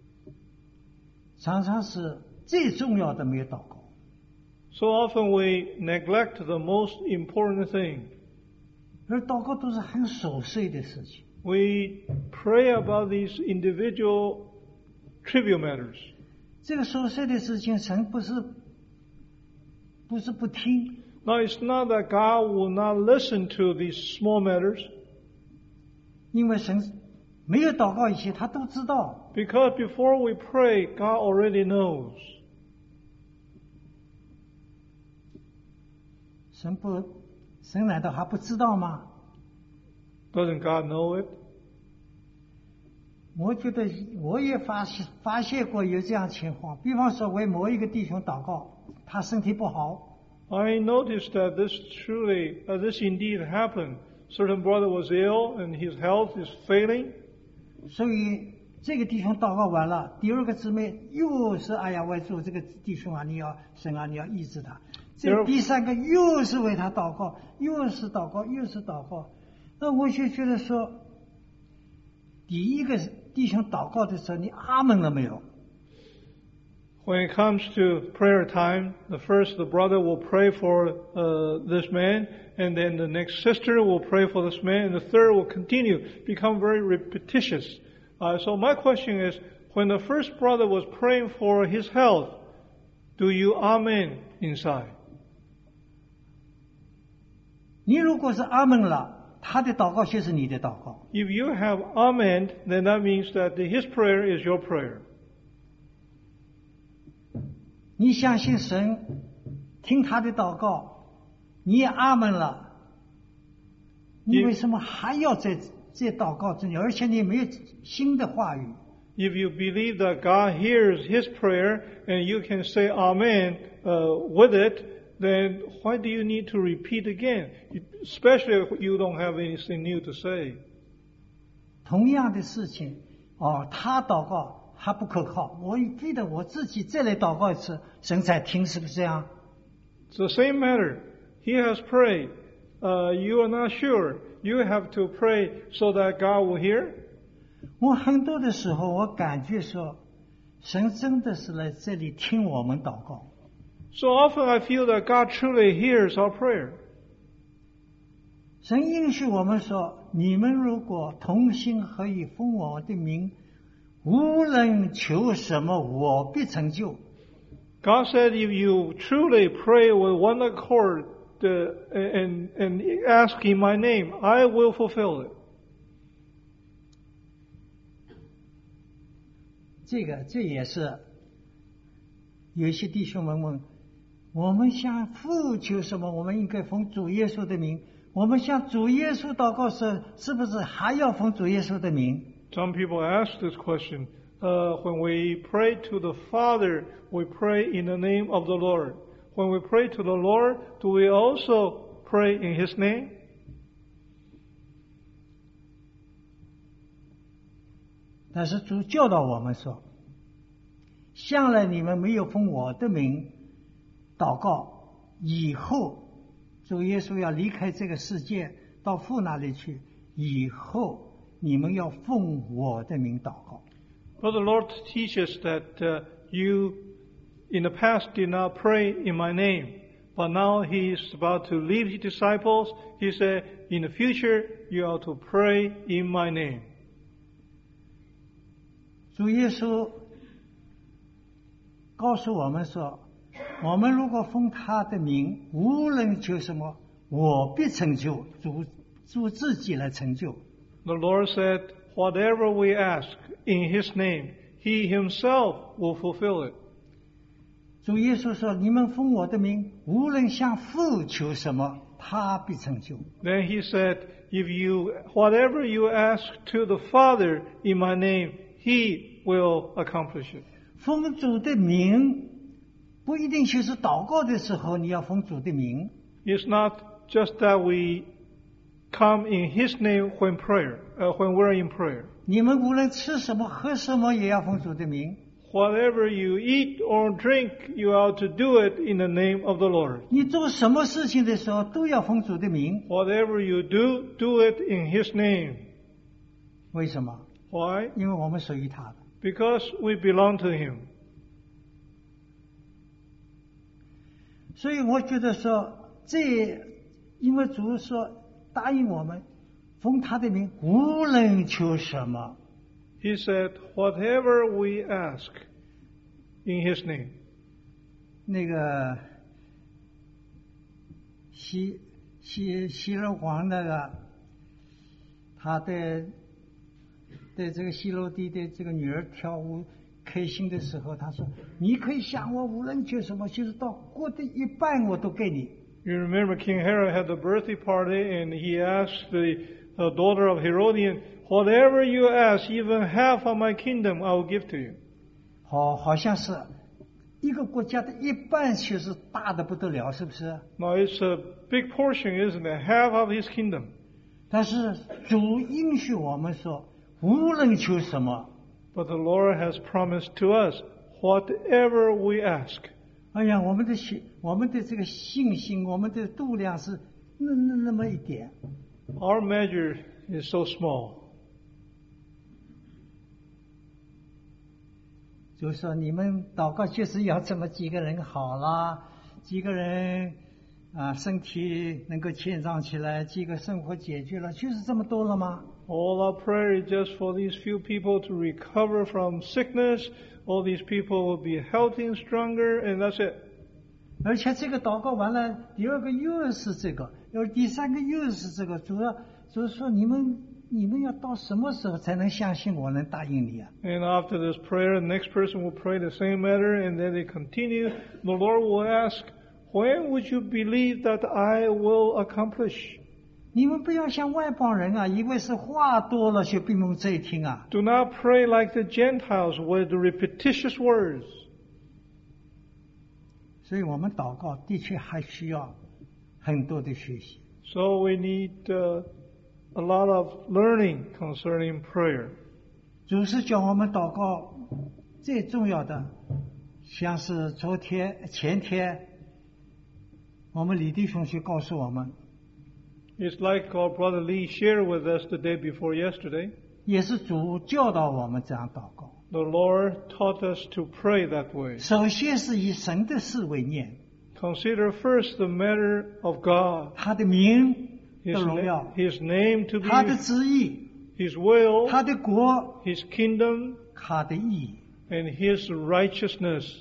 常常是最重要的没有祷告。 so often we neglect the most important thing. 而祷告都是很琐碎的事情， We pray about these individual trivial matters. 这个琐碎的事情，神不是不是不听， Now, it's not that God will not listen to these small matters, 因为神没有祷告以前，他都知道。 because before we pray, God already knows. 神不，神难道还不知道吗？ Doesn't God know it? 我觉得我也发现发现过有这样情况，比方说为某一个弟兄祷告，他身体不好， I noticed that this truly, uh, this indeed happened. Certain brother was ill and his health is failing. 所以这个弟兄祷告完了，第二个姊妹又是哎呀，为主这个弟兄啊，你要神啊，你要医治他。这第三个又是为他祷告，又是祷告，又是祷告。那我就觉得说，第一个弟兄祷告的时候，你阿门了没有？ When it comes to prayer time, the first the brother will pray for uh, this man, and then the next sister will pray for this man, and the third will continue, become very repetitious. Uh, so my question is, when the first brother was praying for his health, do you amen inside? 你如果是阿门了，他的祷告就是你的祷告。 If you have amen, then that means that his prayer is your prayer. 你相信神听他的祷告，你也阿门了，你为什么还要在这祷告这里？而且你没有新的话语。 If you believe that God hears His prayer and you can say Amen uh, with it, then why do you need to repeat again? Especially if you don't have anything new to say. 同样的事情，哦，他祷告还不可靠。我记得我自己再来祷告一次，神才听，是不是这样？ It's the same matter. He has prayed. Uh, you are not sure. You have to pray so that God will hear. 我很多的时候，我感觉说，神真的是来这里听我们祷告。 So often I feel that God truly hears our prayer. 神应许我们说，你们如果同心合意奉我的名，无论求什么，我必成就。 God said, if you truly pray with one accord uh, and, and ask in my name, I will fulfill it. 这个这也是有一些弟兄们问，我们向父求什么？我们应该奉主耶稣的名。我们向主耶稣祷告时，是不是还要奉主耶稣的名？ Some people ask this question. Uh, when we pray to the Father, we pray in the name of the Lord. When we pray to the Lord, do we also pray in His name? 但是主教导我们说，向来你们没有奉我的名祷告，以后主耶稣要离开这个世界，到父那里去，以后你们要奉我的名祷告。 But the Lord teaches that uh, you in the past did not pray in my name, but now He is about to leave His disciples. He said, in the future you are to pray in my name. 主耶稣告诉我们说，我们如果奉他的名，无论求什么，我必成就。主主自己来成就。 The Lord said, whatever we ask in His name, He Himself will fulfill it. 主耶稣说：“你们奉我的名，无论向父求什么，他必成就。” Then He said, if you, whatever you ask to the Father in my name, He will accomplish it. 奉主的名，不一定就是祷告的时候你要奉主的名。 It's not just that we come in His name when prayer, uh, when we're in prayer. 你们无论吃什么、喝什么，也要奉主的名。 Whatever you eat or drink, you are to do it in the name of the Lord. 你做什么事情的时候，都要奉主的名。 Whatever you do, do it in His name. 为什么？ Why? 因为我们属于他的。 Because we belong to Him. 所以我觉得说，这因为主说答应我们，奉他的名，无论求什么。 He said, whatever we ask in His name. 那个西西西罗王那个，他的对这个西罗地的这个女儿跳舞开心的时候，他说：“你可以向我无论求什么，就是到国的一半我都给你。” You remember King Herod had the birthday party and he asked the uh, daughter of Herodian, whatever you ask, even half of my kingdom, I will give to you. 好，好像是一个国家的一半，其实大的不得了，是不是？ Now it's a big portion, isn't it? Half of his kingdom. 但是主应许我们说，无论求什么， But the Lord has promised to us, whatever we ask. 哎呀，我们的信，我们的这个信心，我们的度量是那那那么一点。 Our measure is so small. 就说你们祷告就是要这么几个人好啦，几个人啊身体能够健壮起来，几个生活解决了，就是这么多了吗？ All our prayer is just for these few people to recover from sickness. All these people will be healthy and stronger, and that's it. 而且这个祷告完了，第二个又是这个，而第三个又是这个，主要就是说你们你们要到什么时候才能相信我能答应你啊？ And after this prayer, the next person will pray the same matter, and then they continue. The Lord will ask, When would you believe that I will accomplish? 你们不要像外邦人啊，以为是话多了就闭门这一听啊。 Do not pray like the Gentiles with repetitious words. 所以我们祷告的确还需要很多的学习。 So we need uh, a lot of learning concerning prayer. 主是叫我们祷告最重要的，像是昨天、前天，我们李弟兄去告诉我们， It's like our brother Lee shared with us the day before yesterday. 也是主教导我们这样祷告。 The Lord taught us to pray that way. 首先是以神的事为念， Consider first the matter of God, 他的名 His, 的荣 na- 耀， His name to be, 他的旨意， His will, 他的国， His kingdom, 他的义。 and His righteousness.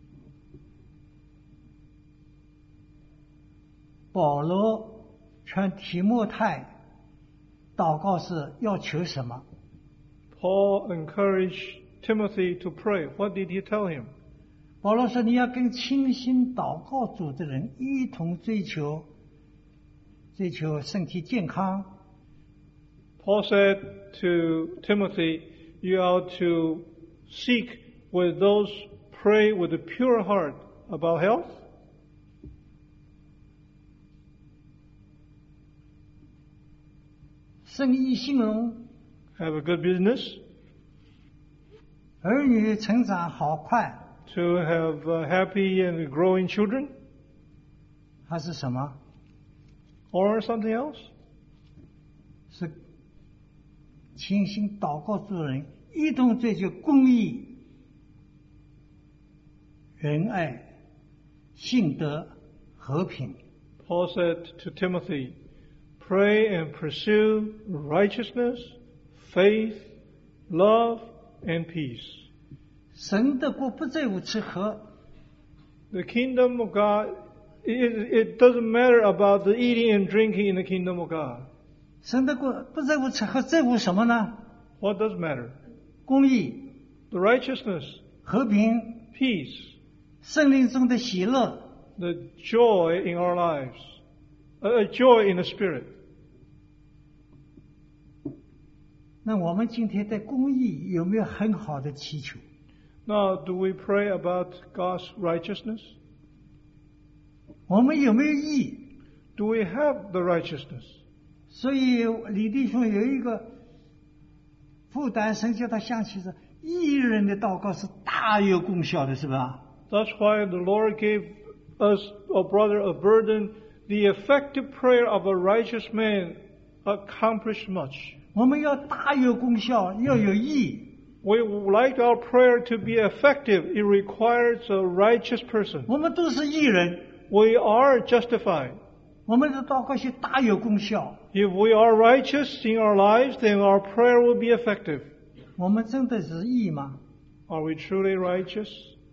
保罗劝提摩太祷告是要求什么？ Paul encouraged Timothy to pray. What did he tell him? 保罗说：“你要跟清心祷告主的人一同追求，追求身体健康。 Paul said to Timothy, you are to seek with those, pray with a pure heart about health, 生意兴隆， have a good business, 儿女成长好快， to have uh, happy and growing children, 还是什么？ or something else? 是清心祷告主的人一同追求公义、仁爱、信德、和平。 Paul said to Timothy, pray and pursue righteousness, faith, love, and peace. 神的国不在乎吃喝， The kingdom of God, it, it doesn't matter about the eating and drinking in the kingdom of God. 神的国不在乎吃喝，在乎什么呢？ What does matter? 公义、 The righteousness, 和平、 peace, 圣灵中的喜乐。 the joy in our lives, a joy in the Spirit. 那我们今天对公义有没有很好的祈求？ Now, do we pray about God's righteousness? 我们有没有义？ Do we have the righteousness? 所以李弟兄有一个负担，神叫他想起是义人的祷告是大有功效的，是吧？ That's why the Lord gave us, a brother, a burden. The effective prayer of a righteous man accomplished much. 我们要大有功效，要有义。 We would like our prayer to be effective. It requires a righteous person. 我们都是义人， We are justified. 我们的祷告是大有功效。 If we are righteous in our lives, then our prayer will be effective. 我们真的是义吗？ Are we truly righteous?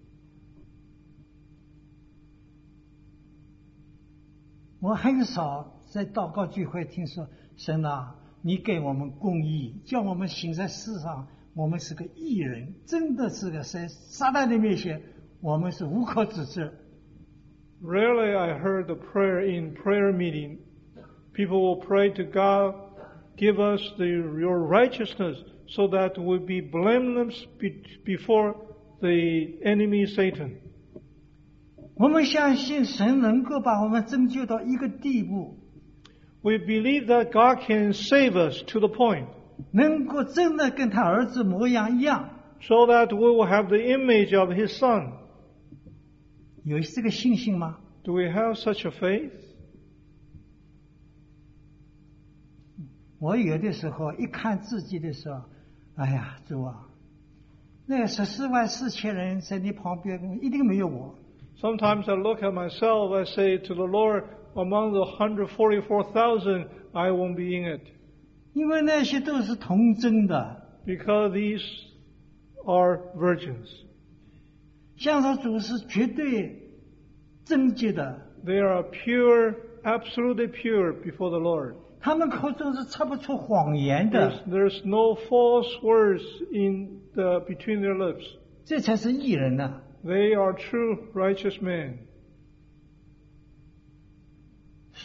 我很少在祷告聚会听说神啊，你给我们公义，叫我们行在世上，我们是个义人，真的是个在撒旦的面前，我们是无可指责。 Rarely I heard the prayer in prayer meeting. People will pray to God, give us the, your righteousness so that we'll be blameless be, before the enemy Satan. 我们相信神能够把我们拯救到一个地步， We believe that God can save us to the point 能够真的跟他儿子模样一样。 so that we will have the image of His Son. 有这个信心吗？ Do we have such a faith? 我有的时候一看自己的时候，哎呀，主啊，那十四万四千人在你旁边，一定没有我。 Sometimes I look at myself, I say to the Lord, among the one hundred forty-four thousand, I won't be in it. 因为那些都是童真的， Because these are virgins. 向着主是绝对贞洁的， They are pure, absolutely pure before the Lord. 他们口中是测不出谎言 There's, 的， there's no false words in the, between their lips. 这才是义人呐、 They are true righteous men.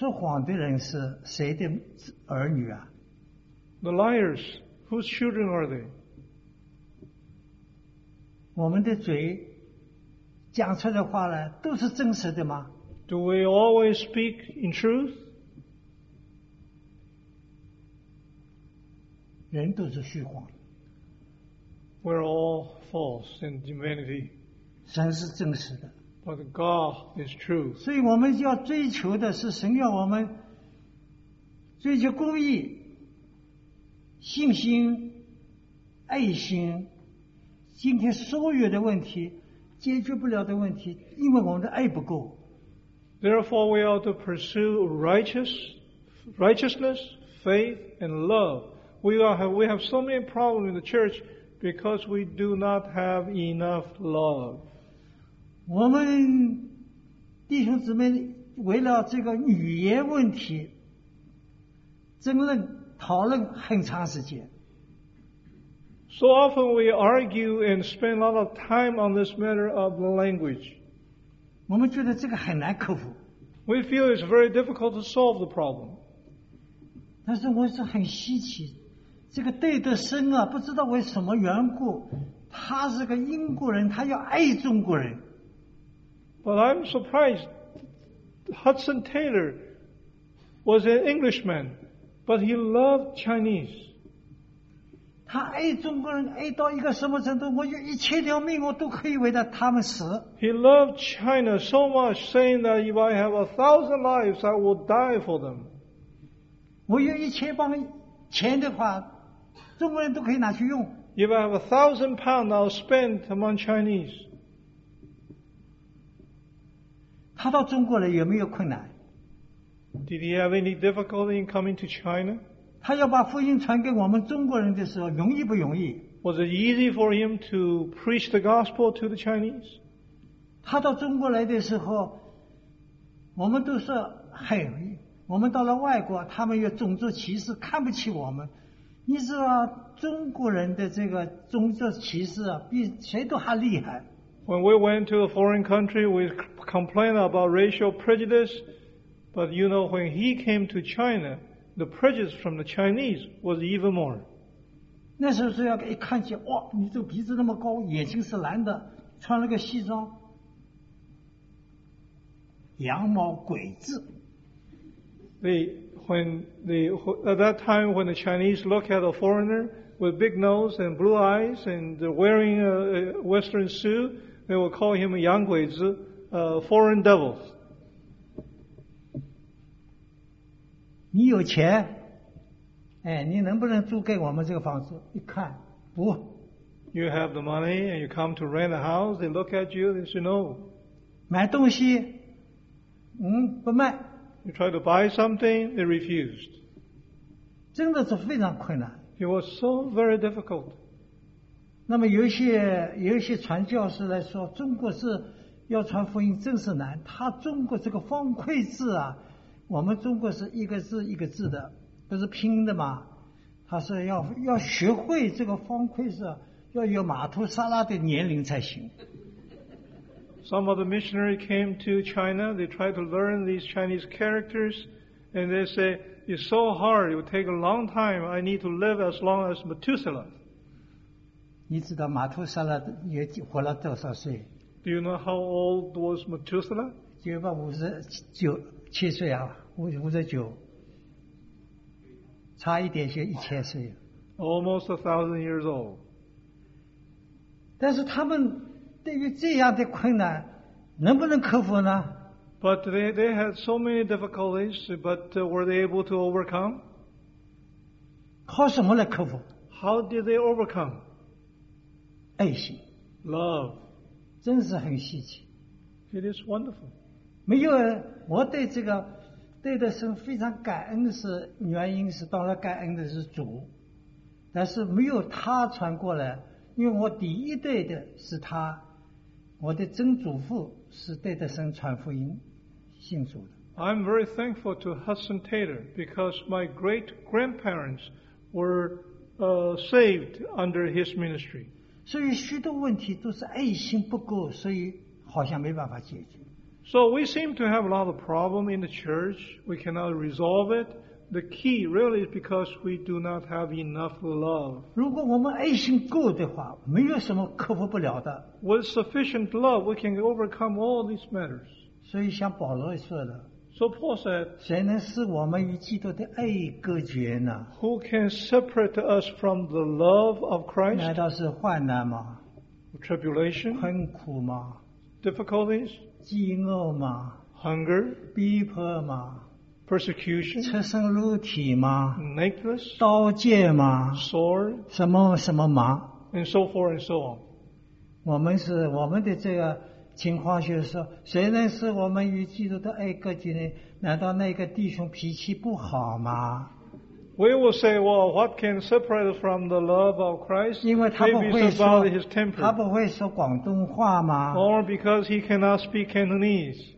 说谎的人是谁的儿女啊？ The liars, whose children are they? 我们的嘴讲出来的话呢，都是真实的吗？ Do we always speak in truth? 人都是虚谎， We're all false in humanity, 神是真实的， but God is true. 所以我们要追求的是神要我们追求公义、信心、爱心。今天所有的问题解决不了的问题，因为我们的爱不够。 Therefore, we ought to pursue righteous, righteousness, faith, and love. We are, have, we have so many problems in the church because we do not have enough love. 我们弟兄姊妹为了这个语言问题争论讨论很长时间。 So often we argue and spend a lot of time on this matter of the language. 我们觉得这个很难克服， We feel it's very difficult to solve the problem. 但是我是很稀奇，这个戴德生啊，不知道为什么缘故，他是个英国人，他要爱中国人。 But I'm surprised. Hudson Taylor was an Englishman, but he loved Chinese. 他爱中国人爱到一个什么程度？我有一千条命，我都可以为了他们死。 He loved China so much, saying that if I have a thousand lives, I will die for them. 我有一千磅钱的话，中国人都可以拿去用。 If I have a thousand pounds, I'll spend among Chinese. 他到中国来有没有困难？ Did he have any difficulty in coming to China? 他要把福音传给我们中国人的时候，容易不容易？ Was it easy for him to preach the gospel to the Chinese? 他到中国来的时候，我们都说很，我们到了外国，他们有种族歧视，看不起我们。你知道中国人的这个种族歧视啊，比谁都还厉害。 When we went to a foreign country, we complained about racial prejudice. But you know, when he came to China, the prejudice from the Chinese was even more. 那时候是要一看见，哇，你这个鼻子那么高，眼睛是蓝的，穿了个西装，羊毛鬼子。 They, when they, at that time, when the Chinese look at a foreigner with big nose and blue eyes and wearing a, a Western suit, they will call him a 洋鬼子, uh, foreign devils. 你有钱，哎，你能不能租给我们这个房子？一看，不。 You have the money and you come to rent a house, they look at you, they say no. 买东西，嗯，不卖， You try to buy something, they refused. 真的是非常困难。 It was so very difficult. 那么有一些有一些传教士来说，中国是要传福音真是难。他中国这个方块字啊，我们中国是一个字一个字的，不是拼的嘛？他说要要学会这个方块字，要有马图萨拉的年龄才行。 Some of the missionaries came to China, they tried to learn these Chinese characters, and they say, it's so hard, it would take a long time, I need to live as long as Methuselah. 你知道马图萨拉也活了多少岁？ Do you know how old was Methuselah? 九百五十九七岁啊，五五十九，差一点就一千岁。 Almost a thousand years old. 但是他们对于这样的困难，能不能克服呢？ But they, they had so many difficulties, but uh, were they able to overcome? 靠什么来克服？ How did they overcome? 爱心， Love. 真是很稀奇。 It is wonderful. 没有，我对这个对的神非常感恩的是，原因是当然感恩的是主，但是没有他传过来，因为我第一代的是他，我的曾祖父是对的神传福音信主的。 I'm very thankful to Hudson Taylor because my great-grandparents were uh, saved under his ministry. 所以许多问题都是爱心不够，所以好像没办法解决。 So we seem to have a lot of problem in the church. We cannot resolve it. The key really is because we do not have enough love. 如果我们爱心够的话，没有什么克服不了的。 With sufficient love, we can overcome all these matters. 所以像保罗说的， So Paul said, 谁能使我们与基督的爱隔绝呢？ who can separate us from the love of 难 Christ? 道是患难吗？ Tribulation, 困苦吗？ difficulties, 饥饿吗？ hunger, 逼迫吗？ persecution, 赤身露体吗？ nakedness, 刀剑吗？ sword, 什么什么吗？ and so forth and so on. 我们是我们的这个情况就是说，谁能使我们与基督的爱隔绝呢？难道那个弟兄脾气不好吗？ We will say, well, what can separate us from the love of Christ? 因为他不 Maybe 会 it's 说 about his 他 temper. 不会说广东话吗？ Or because he cannot speak Cantonese.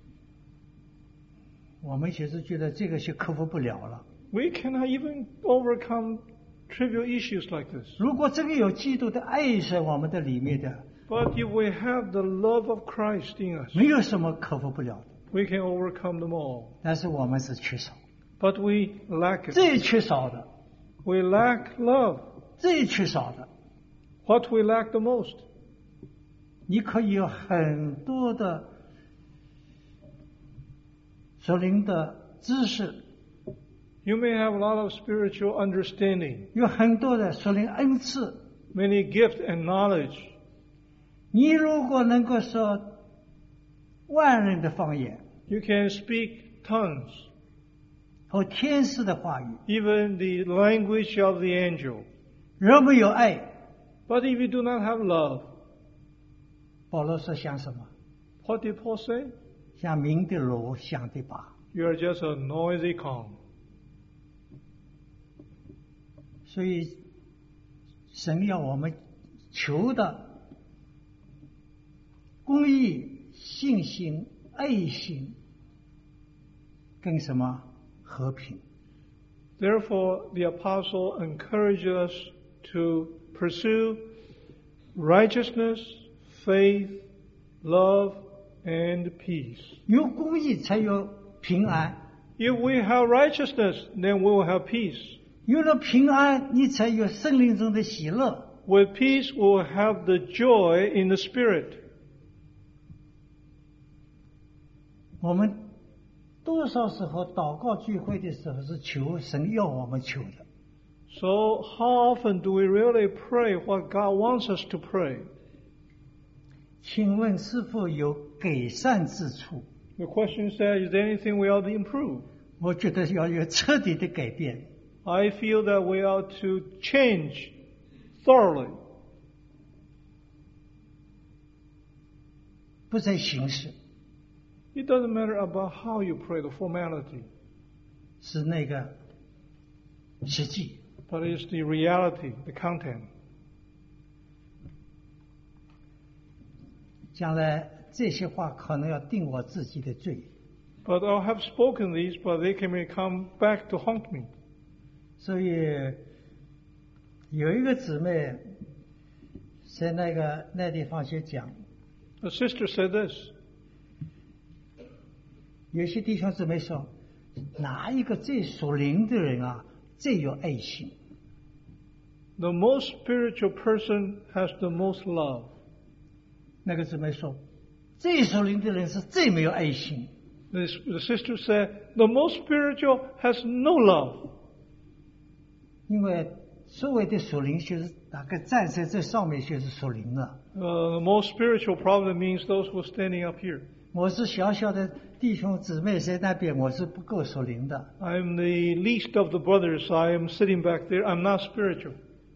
我们其实觉得这个是克服不了了。 We cannot even overcome trivial issues like this. 如果这个有基督的爱在我们的里面的， But if we have the love of Christ in us, 没有什么克服不了的。 we can overcome them all. 但是我们是缺少， But we lack it. 最缺少的， We lack love. 最缺少的。 What we lack the most. 你可以有很多的属灵的知识， You may have a lot of spiritual understanding, 有很多的属灵恩赐。 many gifts and knowledge. 你如果能够说万人的方言 You can speak tongues, 和天使的话语， even the language of the angel. 若没有爱， But if you do not have love, 保罗说像什么？ what did Paul say? 像鸣的锣，响的拔。 You are just a noisy gong. 所以，神要我们求的公义、信心、爱心，跟什么和平？ Therefore, the apostle encouraged us to pursue righteousness, faith, love, and peace. 有公义才有平安， If we have righteousness, then we will have peace. 有了平安，你才有圣灵中的喜乐。 With peace, we will have the joy in the Spirit. 我们多少时候祷告聚会的时候是求神要我们求的？ So, how often do we really pray what God wants us to pray? 请问是否有改善之处？ The question says, is there anything we ought to improve? 我觉得要有彻底的改变。 I feel that we ought to change thoroughly. 不在形式， It doesn't matter about how you pray, the formality, 是那个实际。 but it's the reality, the content. 将来这些话可能要定我自己的罪， But I have spoken these, but they can come back to haunt me. 所以有一个姊妹在那个那地方去讲， A sister said this. 有些弟兄姊妹说，哪一个最属灵的人啊，最有爱心？ The most spiritual person has the most love. 那个姊妹说，最属灵的人是最没有爱心。 This, the sister said, the most spiritual has no love. 因为所谓的属灵，就是大概站在这上面就是属灵了。 Uh, the most spiritual probably means those who are standing up here. 我是小小的弟兄姊妹在那边，我是不够属灵的。 I'm the least of the brothers. I am sitting back there. I'm not spiritual.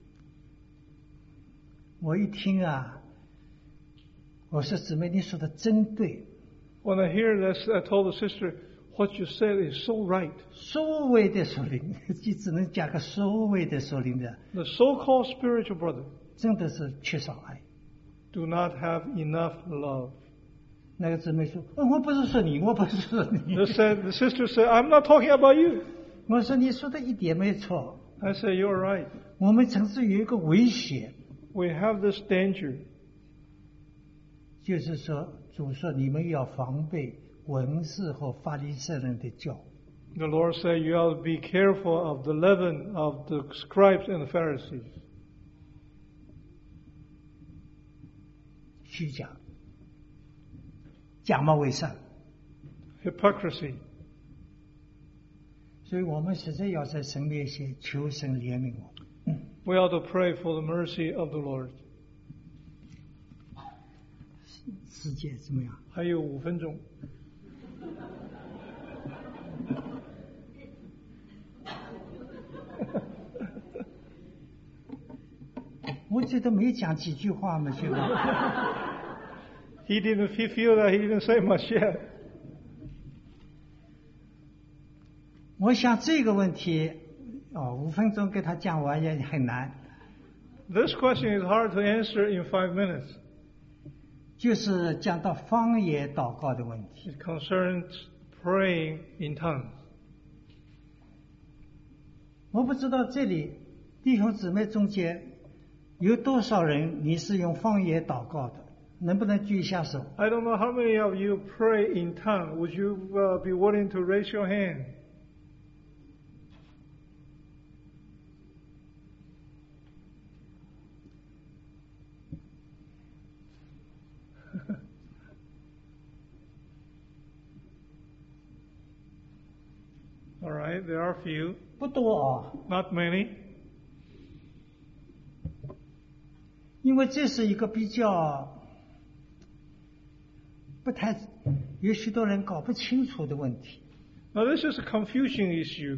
我一听啊，我说姊妹，你说的真对。 When I hear this, I told the sister, what you said is so right. 所谓的属灵，就只能加个所谓的属灵的， The so-called spiritual brother 真的是缺少爱。 do not have enough love. 那个姊妹说：“哦、我不是说你，我不是说你。 The, said, the sister said, I'm not talking about you. ” 我说：“你说的一点没错。 I said, you're right. 我们城市有一个危险， We have this danger. 就是说主说你们要防备文士和法利赛人的教。 The Lord said, you have to be careful of the leaven of the scribes and the Pharisees. 虚假，假冒伪善。 Hypocrisy. 所以我们实在要在神面前求神怜悯我。 We ought to pray for the mercy of the Lord. 世界怎么样？ 还有五分钟。 我觉得没讲几句话嘛，现在。 He didn't he feel that he didn't say much yet. 我想这个问题，哦，五分钟给他讲完也很难。 This question is hard to answer in five minutes. 就是讲到方言祷告的问题。 It concerns praying in tongues. 我不知道这里弟兄姊妹中间有多少人你是用方言祷告的，能不能举一下手？ I don't know how many of you pray in tongues. Would you uh, be willing to raise your hand? All right, there are a few, 不多啊， not many. 因为这是一个比较不太，有许多人搞不清楚的问题。 Now, this is a confusion issue.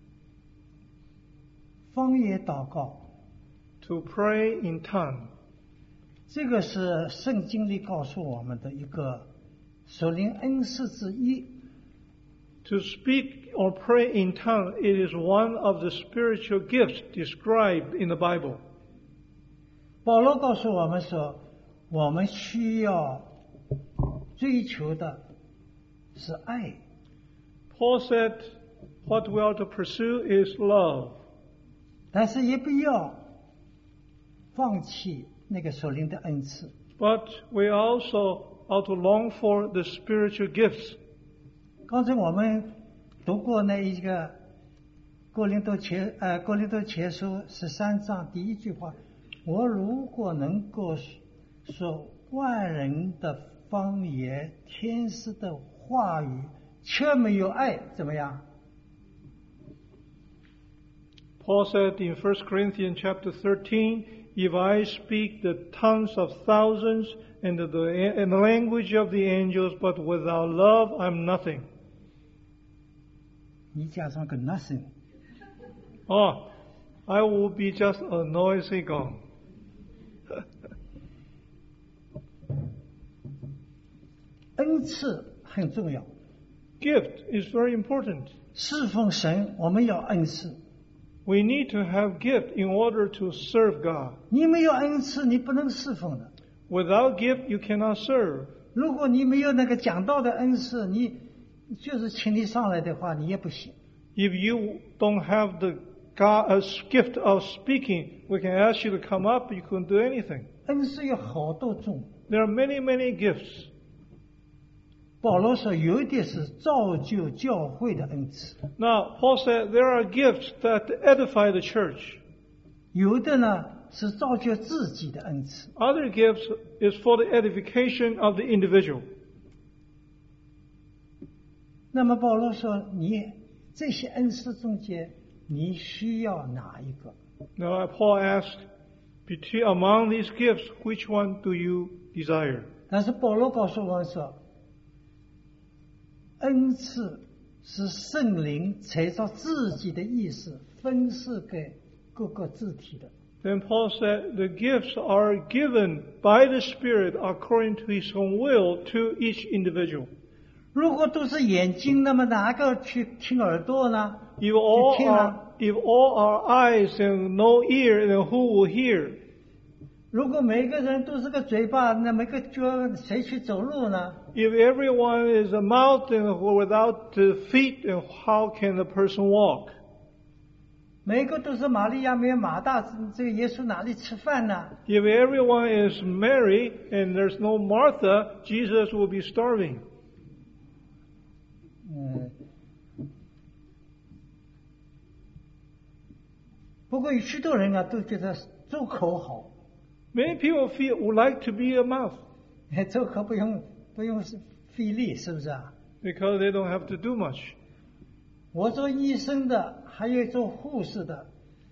方言祷告， To pray in tongue. 这个是圣经里告诉我们的一个属灵恩赐之一。 To speak or pray in tongue, it is one of the spiritual gifts described in the Bible. 保罗告诉我们说，我们需要追求的是爱， Paul said, what we are to pursue is love, 但是也不要放弃那个属灵的恩赐。 but we also ought to long for the spiritual gifts. 刚才我们读过那一个哥林多前呃哥林多前书十三章第一句话，我如果能够说万人的方言、天使的话语，却没有爱，怎么样？ Paul said in First Corinthians chapter thirteen, if I speak the tongues of thousands and the, and the language of the angels, but without love, I'm nothing. 你加上个 nothing， Oh, I will be just a noisy gong. 恩赐很重要， Gift is very important. 侍奉神我们要恩赐。 We need to have gift in order to serve God. 你没有恩赐，你不能侍奉的。 Without gift, you cannot serve. 如果你没有那个讲道的恩赐，你就是请你上来的话，你也不行。 If you don't have the God, uh, gift of speaking, we can ask you to come up, you couldn't do anything. 恩赐有好多种。 There are many, many gifts. 保罗说，有一点是造就教会的恩赐， Now, Paul said there are gifts that edify the church. 有的呢是造就自己的恩赐。 Other gifts is for the edification of the individual. 那么保罗说，你这些恩赐中间，你需要哪一个？ Now, Paul asked, between among these gifts, which one do you desire? 但是保罗告诉我们说，恩赐是圣灵随着自己的意思分赐给各个肢体的。 Then Paul said, the gifts are given by the Spirit according to His own will to each individual. 如果都是眼睛，那么哪个去听耳朵呢？ If all 去听啊。 are, if all are eyes and no ear, then who will hear? 如果每个人都是个嘴巴，那每个脚谁去走路呢？ If everyone is a mouth and without the feet, then how can the person walk? 每个都是玛利亚没有马大，这个耶稣哪里吃饭呢？ If everyone is Mary and there's no Martha, Jesus will be starving. 嗯。不过有许多人啊都觉得做口好， Many people feel would like to be a mouth 做口不用不用费力，是不是啊？ because they don't have to do much. 我做医生的，还有做护士的，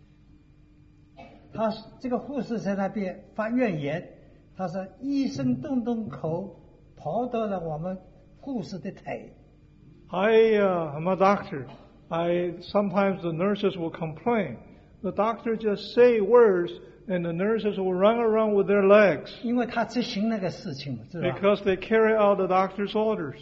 他这个护士在那边发怨言，他说医生动动口，跑到了我们护士的腿。 I uh, am a doctor. I sometimes the nurses will complain. The doctor just say words, and the nurses will run around with their legs 因为他执行那个事情嘛，是吧？ because they carry out the doctor's orders.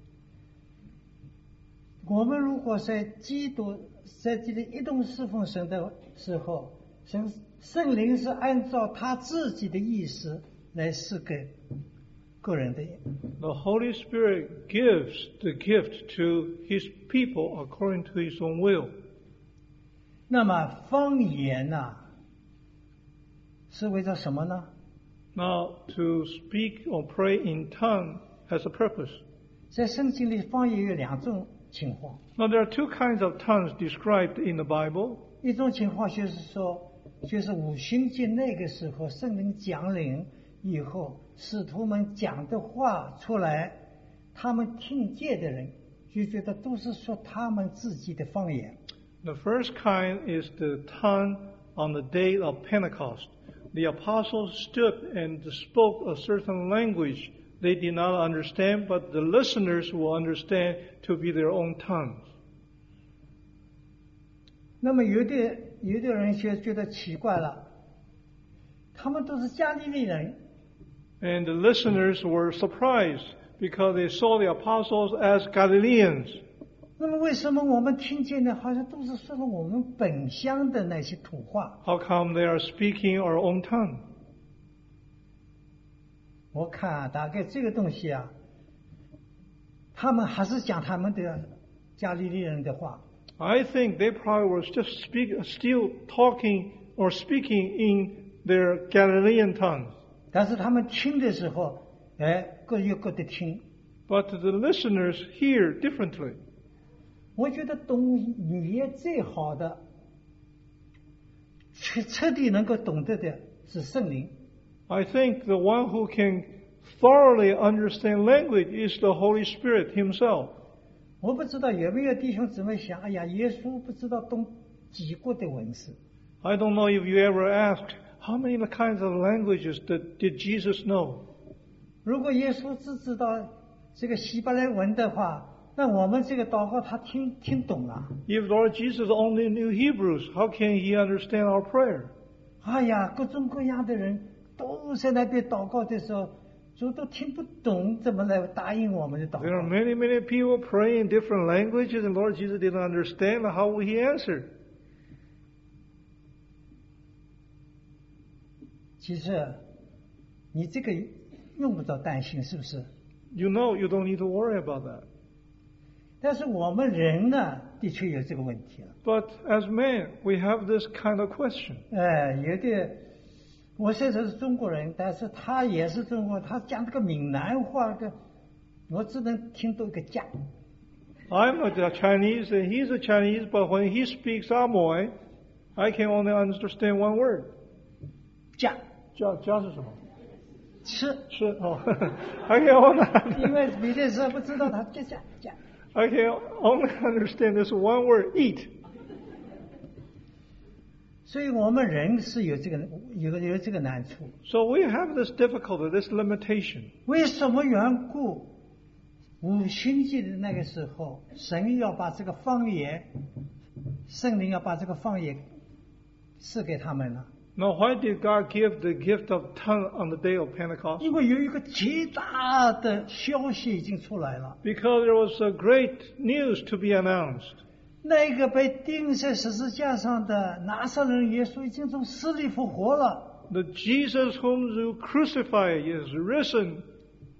我们如果在基督在这里一同侍奉神的时候，神圣灵是按照他自己的意思来赐给个人的。 The Holy Spirit gives the gift to His people according to His own will. 那么方言呐、啊，是为了什么呢？ Now, to speak or pray in tongue has a purpose. 在圣经里，方言有两种情况。 Now, there are two kinds of tongues described in the Bible. 一种情况就是说，就是五旬节那个时候，圣灵降临以后，使徒们讲的话出来，他们听见的人就觉得都是说他们自己的方言。 The first kind is the tongue on the day of Pentecost. The apostles stood and spoke a certain language they did not understand, but the listeners will understand to be their own tongues. 那么有的有的人就觉得奇怪了，他们都是加利利人， And the listeners were surprised because they saw the apostles as Galileans. 那么为什么我们听见的好像都是说了我们本乡的那些土话？ How come they are speaking our own tongue? 我看啊，大概这个东西啊，他们还是讲他们的加利利人的话。 I think they probably were just speak, still talking or speaking in their Galilean tongues. 但是他们听的时候，哎，各有各的听。 But the listeners hear differently. 我觉得懂语言最好的，彻彻底能够懂得的是圣灵。 I think the one who can thoroughly understand language is the Holy Spirit Himself. 我不知道有没有弟兄姊妹想，哎呀，耶稣不知道懂几国的文字。 I don't know if you ever asked, how many kinds of languages did, did Jesus know? 如果耶稣只知道这个希伯来文的话，那我们这个祷告他听听懂了。 If Lord Jesus only knew Hebrews, how can He understand our prayer? 哎呀，各种各样的人都在那边祷告的时候，主都听不懂，怎么来答应我们的祷 There are 告？ many, many people praying in different languages, and Lord Jesus didn't understand. How will He answer? 其实你这个用不着担心，是不是？ You know, you don't need to worry about that. 但是我们人呢，的确有这个问题了。 But as men, we have this kind of question. 哎，有的，我现在是中国人，但是他也是中国人，他讲这个闽南话，个我只能听到一个“家”。 I'm a Chinese, and he's a Chinese, but when he speaks Amoy, I can only understand one word. 家家家是什么？ 吃， 吃哦，I can only 因为别的时候不知道他家家家。 I can only understand this one word, eat. 所以我们人是有这个有有这个难处。 So we have this difficulty, this limitation. 为什么缘故？五旬节的那个时候，神要把这个方言，圣灵要把这个方言赐给他们了。 Now, why did God give the gift of tongue on the day of Pentecost? 因为有一个极大的消息已经出来了， Because there was a great news to be announced. 那个被钉在十字架上的拿撒勒人耶稣已经从死里复活了。 The Jesus whom you crucified is risen.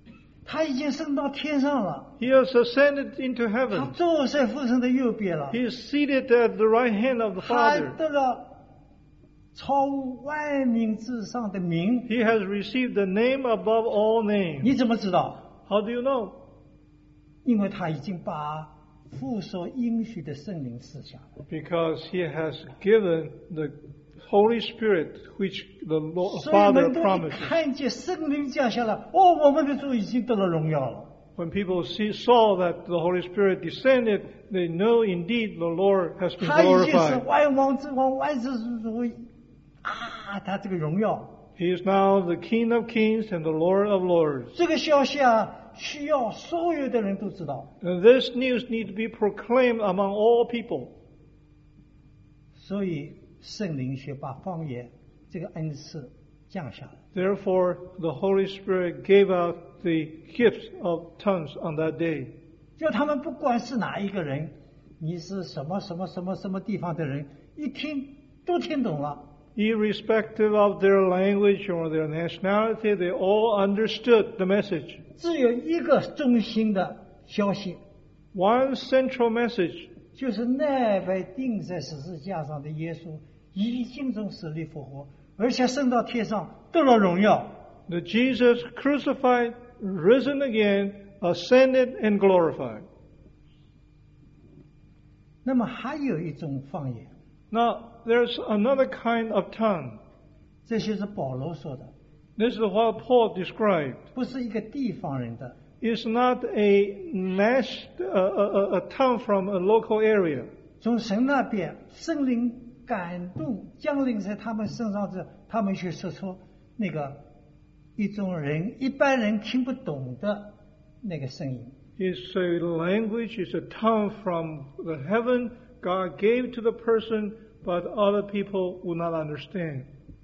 他已经升到天上了， He has ascended into 他 heaven. 坐在父神的右边了， He is seated at the right hand of the 他 Father. 得了超乎万民之上的名。 He has received the name above all names. 你怎么知道？ How do you know? 因为他已经把父所应许的圣灵赐下了。 Because He has given the Holy Spirit which the Lord, 所以 Father 门徒一 promises. 看见圣灵降下来，哦，我们的主已经得了荣耀了。 When people see, saw that the Holy Spirit descended, they know indeed the Lord has been 他已经是 glorified. 万王之王、万世之主啊！他这个荣耀， He is now the King of kings and the Lord of lords. 这个消息啊，需要所有的人都知道。 And this news needs to be proclaimed among all people. 所以圣灵却把方言这个恩赐降下来。 Therefore, the Holy Spirit gave out the gift of tongues on that day. 就他们不管是哪一个人，你是什么什么什么什么地方的人，一听都听懂了。 Irrespective of their language or their nationality, they all understood the message. 只有一个中心的消息， One central message, 就是那位钉在十字架上的耶稣已经从死里复活，而且升到天上得了荣耀。 that Jesus crucified, risen again, ascended and glorified. 那么还有一种方言， Now, there's another kind of tongue. 这就是保罗说的， This is what Paul described. 不是一个地方人的， It's not a, nas- a, a, a tongue from a local area. 从神那边圣灵感动降临在他们身上时，他们却说出那个一种人一般人听不懂的那个声音。 It's a language, it's a tongue from the heaven God gave to the person, but other people will not understand.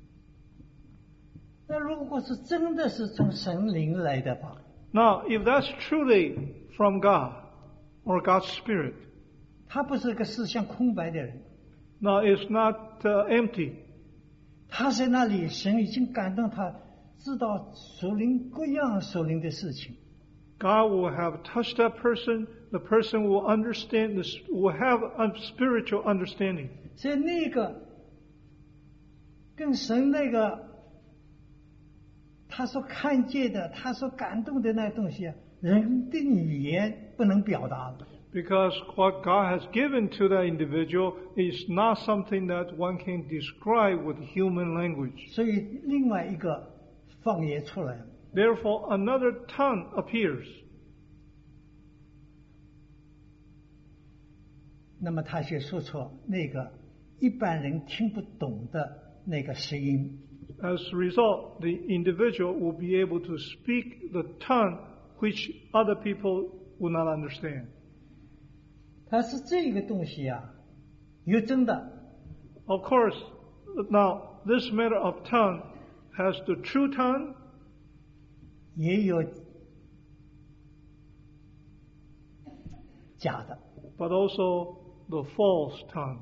那如果是真的是从神灵来的吧， Now, if that's truly from God or God's Spirit, 他不是个思想空白的人， now it's not uh, empty. 他在那里，神已经感动他，知道属灵各样属灵的事情。 God will have touched that person. The person will understand, this, will have a spiritual understanding. 所以那个跟神那个他所看见的，他所感动的那东西啊，人的语言不能表达的。 Because what God has given to that individual is not something that one can describe with human language. 所以另外一个方言出来了。 Therefore, another tongue appears. 那么他却说出那个一般人听不懂的那个声音。 As a result, the individual will be able to speak the tongue which other people will not understand. 但是这个东西啊，有真的， Of course, now this matter of tongue has the true tongue, 也有假的。 but also the false tongue.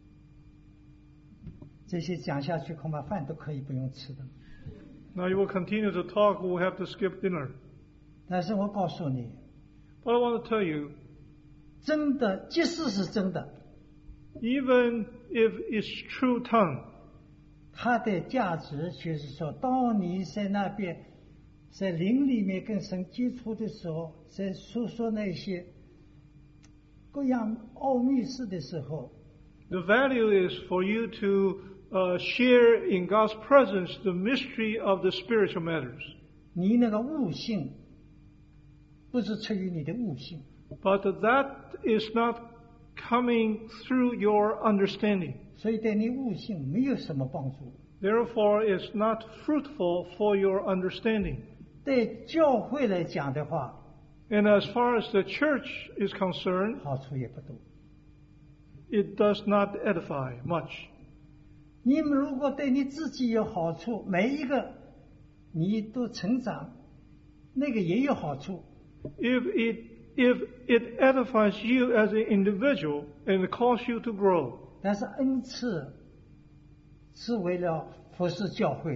这些讲下去，恐怕饭都可以不用吃的。 Now you will continue to talk, we'll have to skip dinner. 但是我告诉你， But I want to tell you, 真的，即使是真的， even if it's true tongue, 它的价值就是说，当你在那边在灵里面跟神接触的时候，在诉说那些各样奥秘事的时候， the value is for you to uh, share in God's presence the mystery of the spiritual matters. 你那个悟性不是出于你的悟性， But that is not coming through your understanding. 所以对你悟性没有什么帮助。 Therefore, it's not fruitful for your understanding. 对教会来讲的话， And as far as the church is concerned, 好处也不多。 it does not edify much. 你们如果对你自己有好处，每一个你都成长，那个也有好处。 If it, if it edifies you as an individual and causes you to grow, 但是恩赐是为了服侍教会的，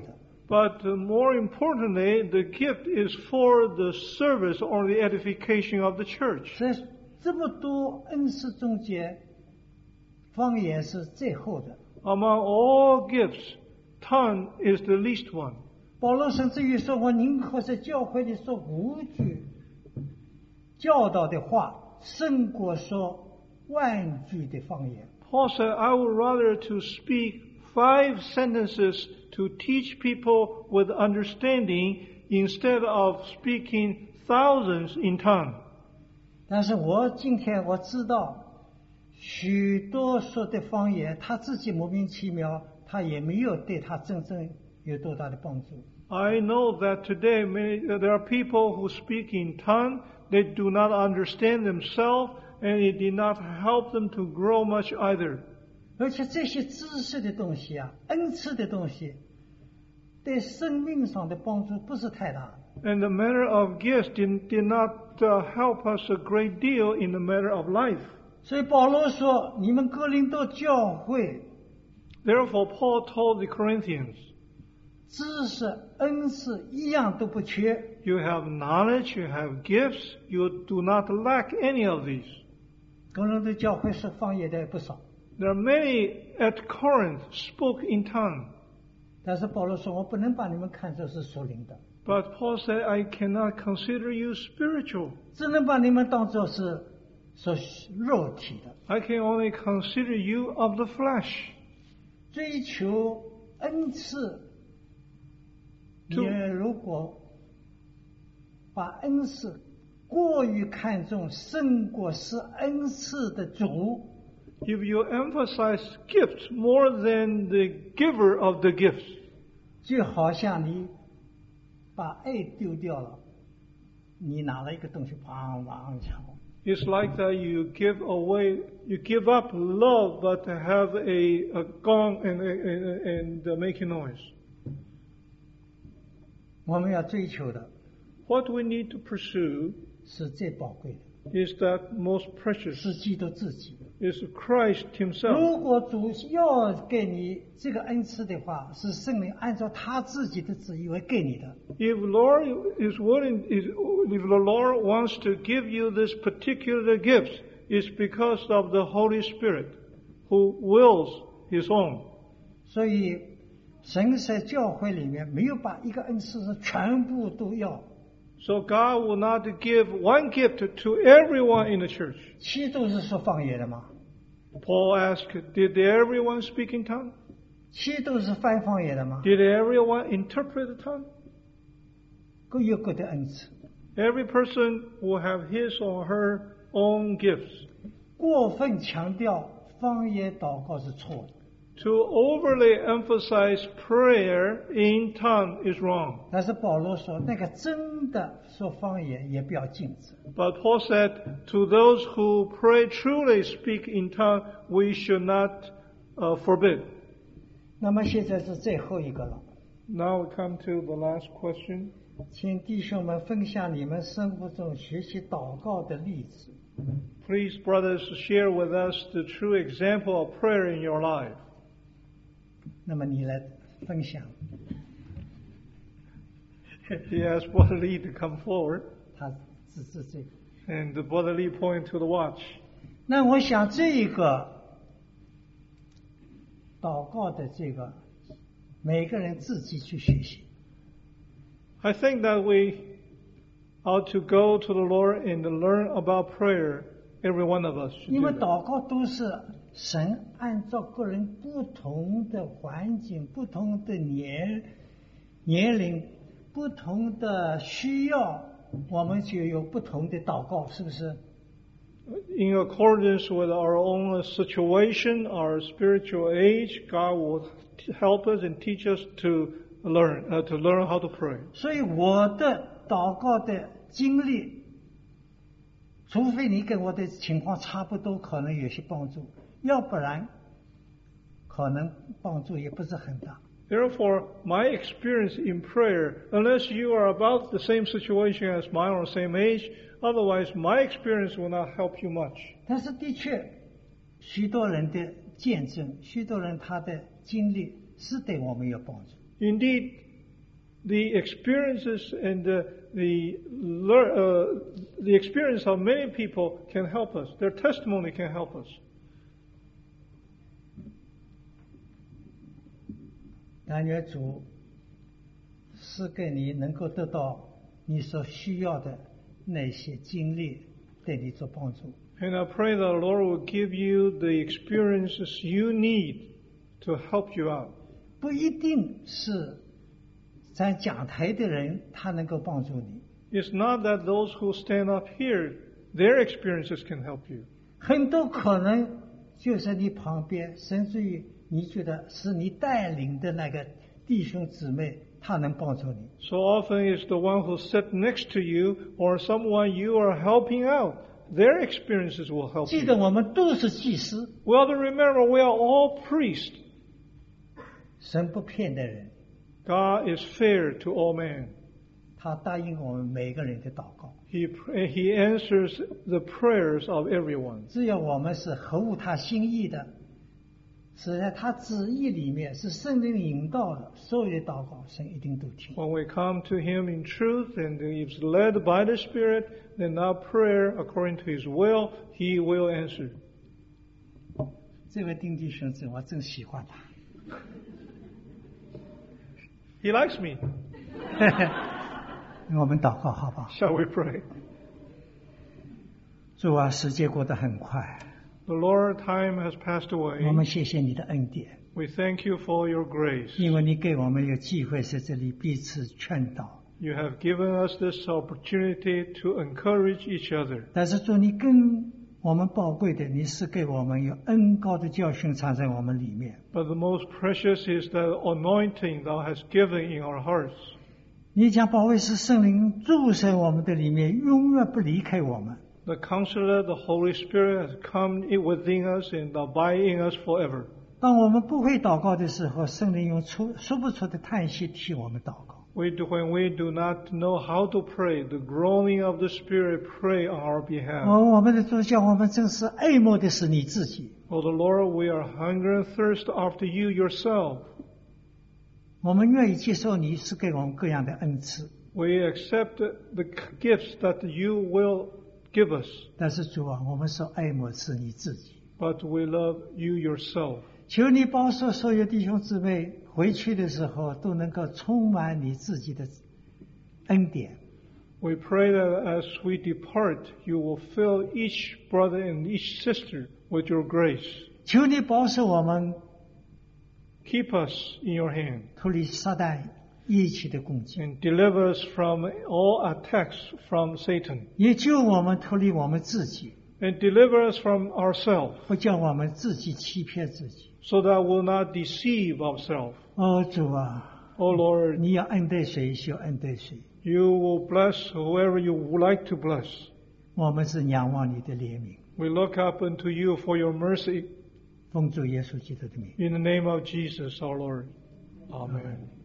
But uh, more importantly, the gift is for the service or the edification of the church. 所以这么多恩赐中间，方言是最后的。 Among all gifts, tongue is the least one. 保罗甚至于说：“我宁可在教会里说五句教导的话，胜过说万句的方言。” Paul said, I would rather to speak five sentences to teach people with understanding instead of speaking thousands in tongue. 但是我今天我知道，许多说的方言，他自己莫名其妙，他也没有对他真正有多大的帮助。 I know that today many, uh, there are people who speak in tongue. They do not understand themselves, and it did not help them to grow much either. 而且这些知识的东西啊，恩赐的东西，对生命上的帮助不是太大。 And the matter of gifts did, did not uh, help us a great deal in the matter of life. 所以保罗说：“你们哥林多教会， Therefore, Paul told the Corinthians, 知识、恩赐一样都不缺。 you have knowledge, you have gifts, you do not lack any of these. 哥林多教会说方言的也不少， There are many at Corinth spoke in tongue. 但是保罗说：我不能把你们看作是属灵的， But Paul said, I cannot consider you spiritual. 只能把你们当作是说肉体的。 I can only consider you of the flesh. 追求恩赐，你如果把恩赐过于看重，胜过是恩赐的主， If you emphasize gifts more than the giver of the gifts, 就好像你把爱丢掉了，你拿了一个东西，砰砰敲。 it's like that you give away, you give up love, but have a, a gong and, and, and uh, making noise. 我们要追求的 What we need to pursue 是最宝贵的， is that most precious, 是基督自己。 is Christ himself. 如果主要给你这个恩赐的话，是圣灵按照他自己的旨意会给你的。 If Lord is willing, is, if the Lord wants to give you this particular gift, it's because of the Holy Spirit who wills His own. 所以神在教会里面没有把一个恩赐是全部都要， So God will not give one gift to everyone in the church. 其都是说方言的嘛， Paul asked, did everyone speak in tongue? 其都是翻方言的嘛， Did everyone interpret the tongue? 各有各的恩赐。 Every person will have his or her own gifts. 过分强调方言祷告是错的， To overly emphasize prayer in tongue is wrong. 但是保罗说，那个真的说方言也不要禁止。 But Paul said, to those who pray truly speak in tongue, we should not uh, forbid. 那么现在是最后一个了， Now we come to the last question. 请弟兄们分享你们生活中学习祷告的例子。 Please, brothers, share with us the true example of prayer in your life. 那么你来分享， He asked Brother Lee to come forward, 他指指这个。 and the Brother Lee pointed to the watch. 那我想这一个祷告的这个，每个人自己去学习。 I think that we ought to go to the Lord and learn about prayer. Every one of us should 因 do 为 that. 祷告都是神按照个人不同的环境、不同的年年龄、不同的需要，我们就有不同的祷告，是不是？ In accordance with our own situation, our spiritual age, God will t- help us and teach us to learn, uh, to learn how to pray. 所以我的祷告的经历，除非你跟我的情况差不多，可能有些帮助，要不然可能帮助也不是很大。 Therefore, my experience in prayer, unless you are about the same situation as mine or same age, otherwise my experience will not help you much. 但是的确，许多人的见证，许多人他的经历是对我们有帮助。 Indeed, the experiences and the the, lear- uh, the experience of many people can help us. Their testimony can help us. 但愿主赐给你能够得到你所需要的那些经历，对你做帮助。 And I pray that the Lord will give you the experiences you need to help you out. 不一定是在讲台的人他能够帮助你， It's not that those who stand up here, their experiences can help you. 很多可能就在你旁边，甚至于你觉得是你带领的那个弟兄姊妹，他能帮助你。 So often it's the one who sat next to you or someone you are helping out. Their experiences will help 记得 you. 我们都是祭司， Well, to remember, we are all priests. 神不骗的人， God is fair to all men. 他答应我们每个人的祷告。 He, he answers the prayers of everyone. 只要我们是合乎他心意的，是在他旨意里面，是圣灵引导的，所有的祷告，神一定都听。 When we come to Him in truth and it's led by the Spirit, then our prayer according to His will, He will answer. 这位丁弟兄姊，我真喜欢他。 He likes me. 我们祷告好不好？ Shall we pray? 主啊，时间过得很快， The Lord, time has passed 我 away. 们谢谢你的恩典， We thank you for your grace. 因为你给我们有机会在这里彼此劝导。 You have given us this opportunity to encourage each other. 但是主，你更我们宝贵的，你是给我们有恩高的教训藏在我们里面。 But the most precious is the anointing thou hast given in our hearts. 你将保卫是圣灵住在我们的里面，永远不离开我们。 The Counselor, the Holy Spirit, has come in within us and abide in us forever. 当我们不会祷告的时候，圣灵用出说不出的叹息替我们祷告。 We do, when we do not know how to pray, the groaning of the Spirit pray on our behalf. 哦，我们的主教，我们真是爱慕的是你自己。 Oh, the Lord, we are hunger and thirst after you yourself. 我们愿意接受你是给我们各样的恩赐， We accept the gifts that you will give us, 但是主啊，我们所爱慕的是你自己。 but we love you yourself. 求你保守所有弟兄姊妹回去的时候都能够充满你自己的恩典。 We pray that as we depart, you will fill each brother and each sister with your grace. 求你保守我们 Keep us in your hand 脱离撒旦一切的攻击， and deliver us from all attacks from Satan 也救我们脱离我们自己， and deliver us from ourselves 不叫我们自己欺骗自己。 so that we'll not deceive ourselves. 哦，主啊， Oh Lord, 你要恩待谁就恩待谁， you will bless whoever you would like to bless. 我们是仰望你的怜悯， We look up unto you for your mercy 奉主耶稣基督的名。 in the name of Jesus our Lord. Amen.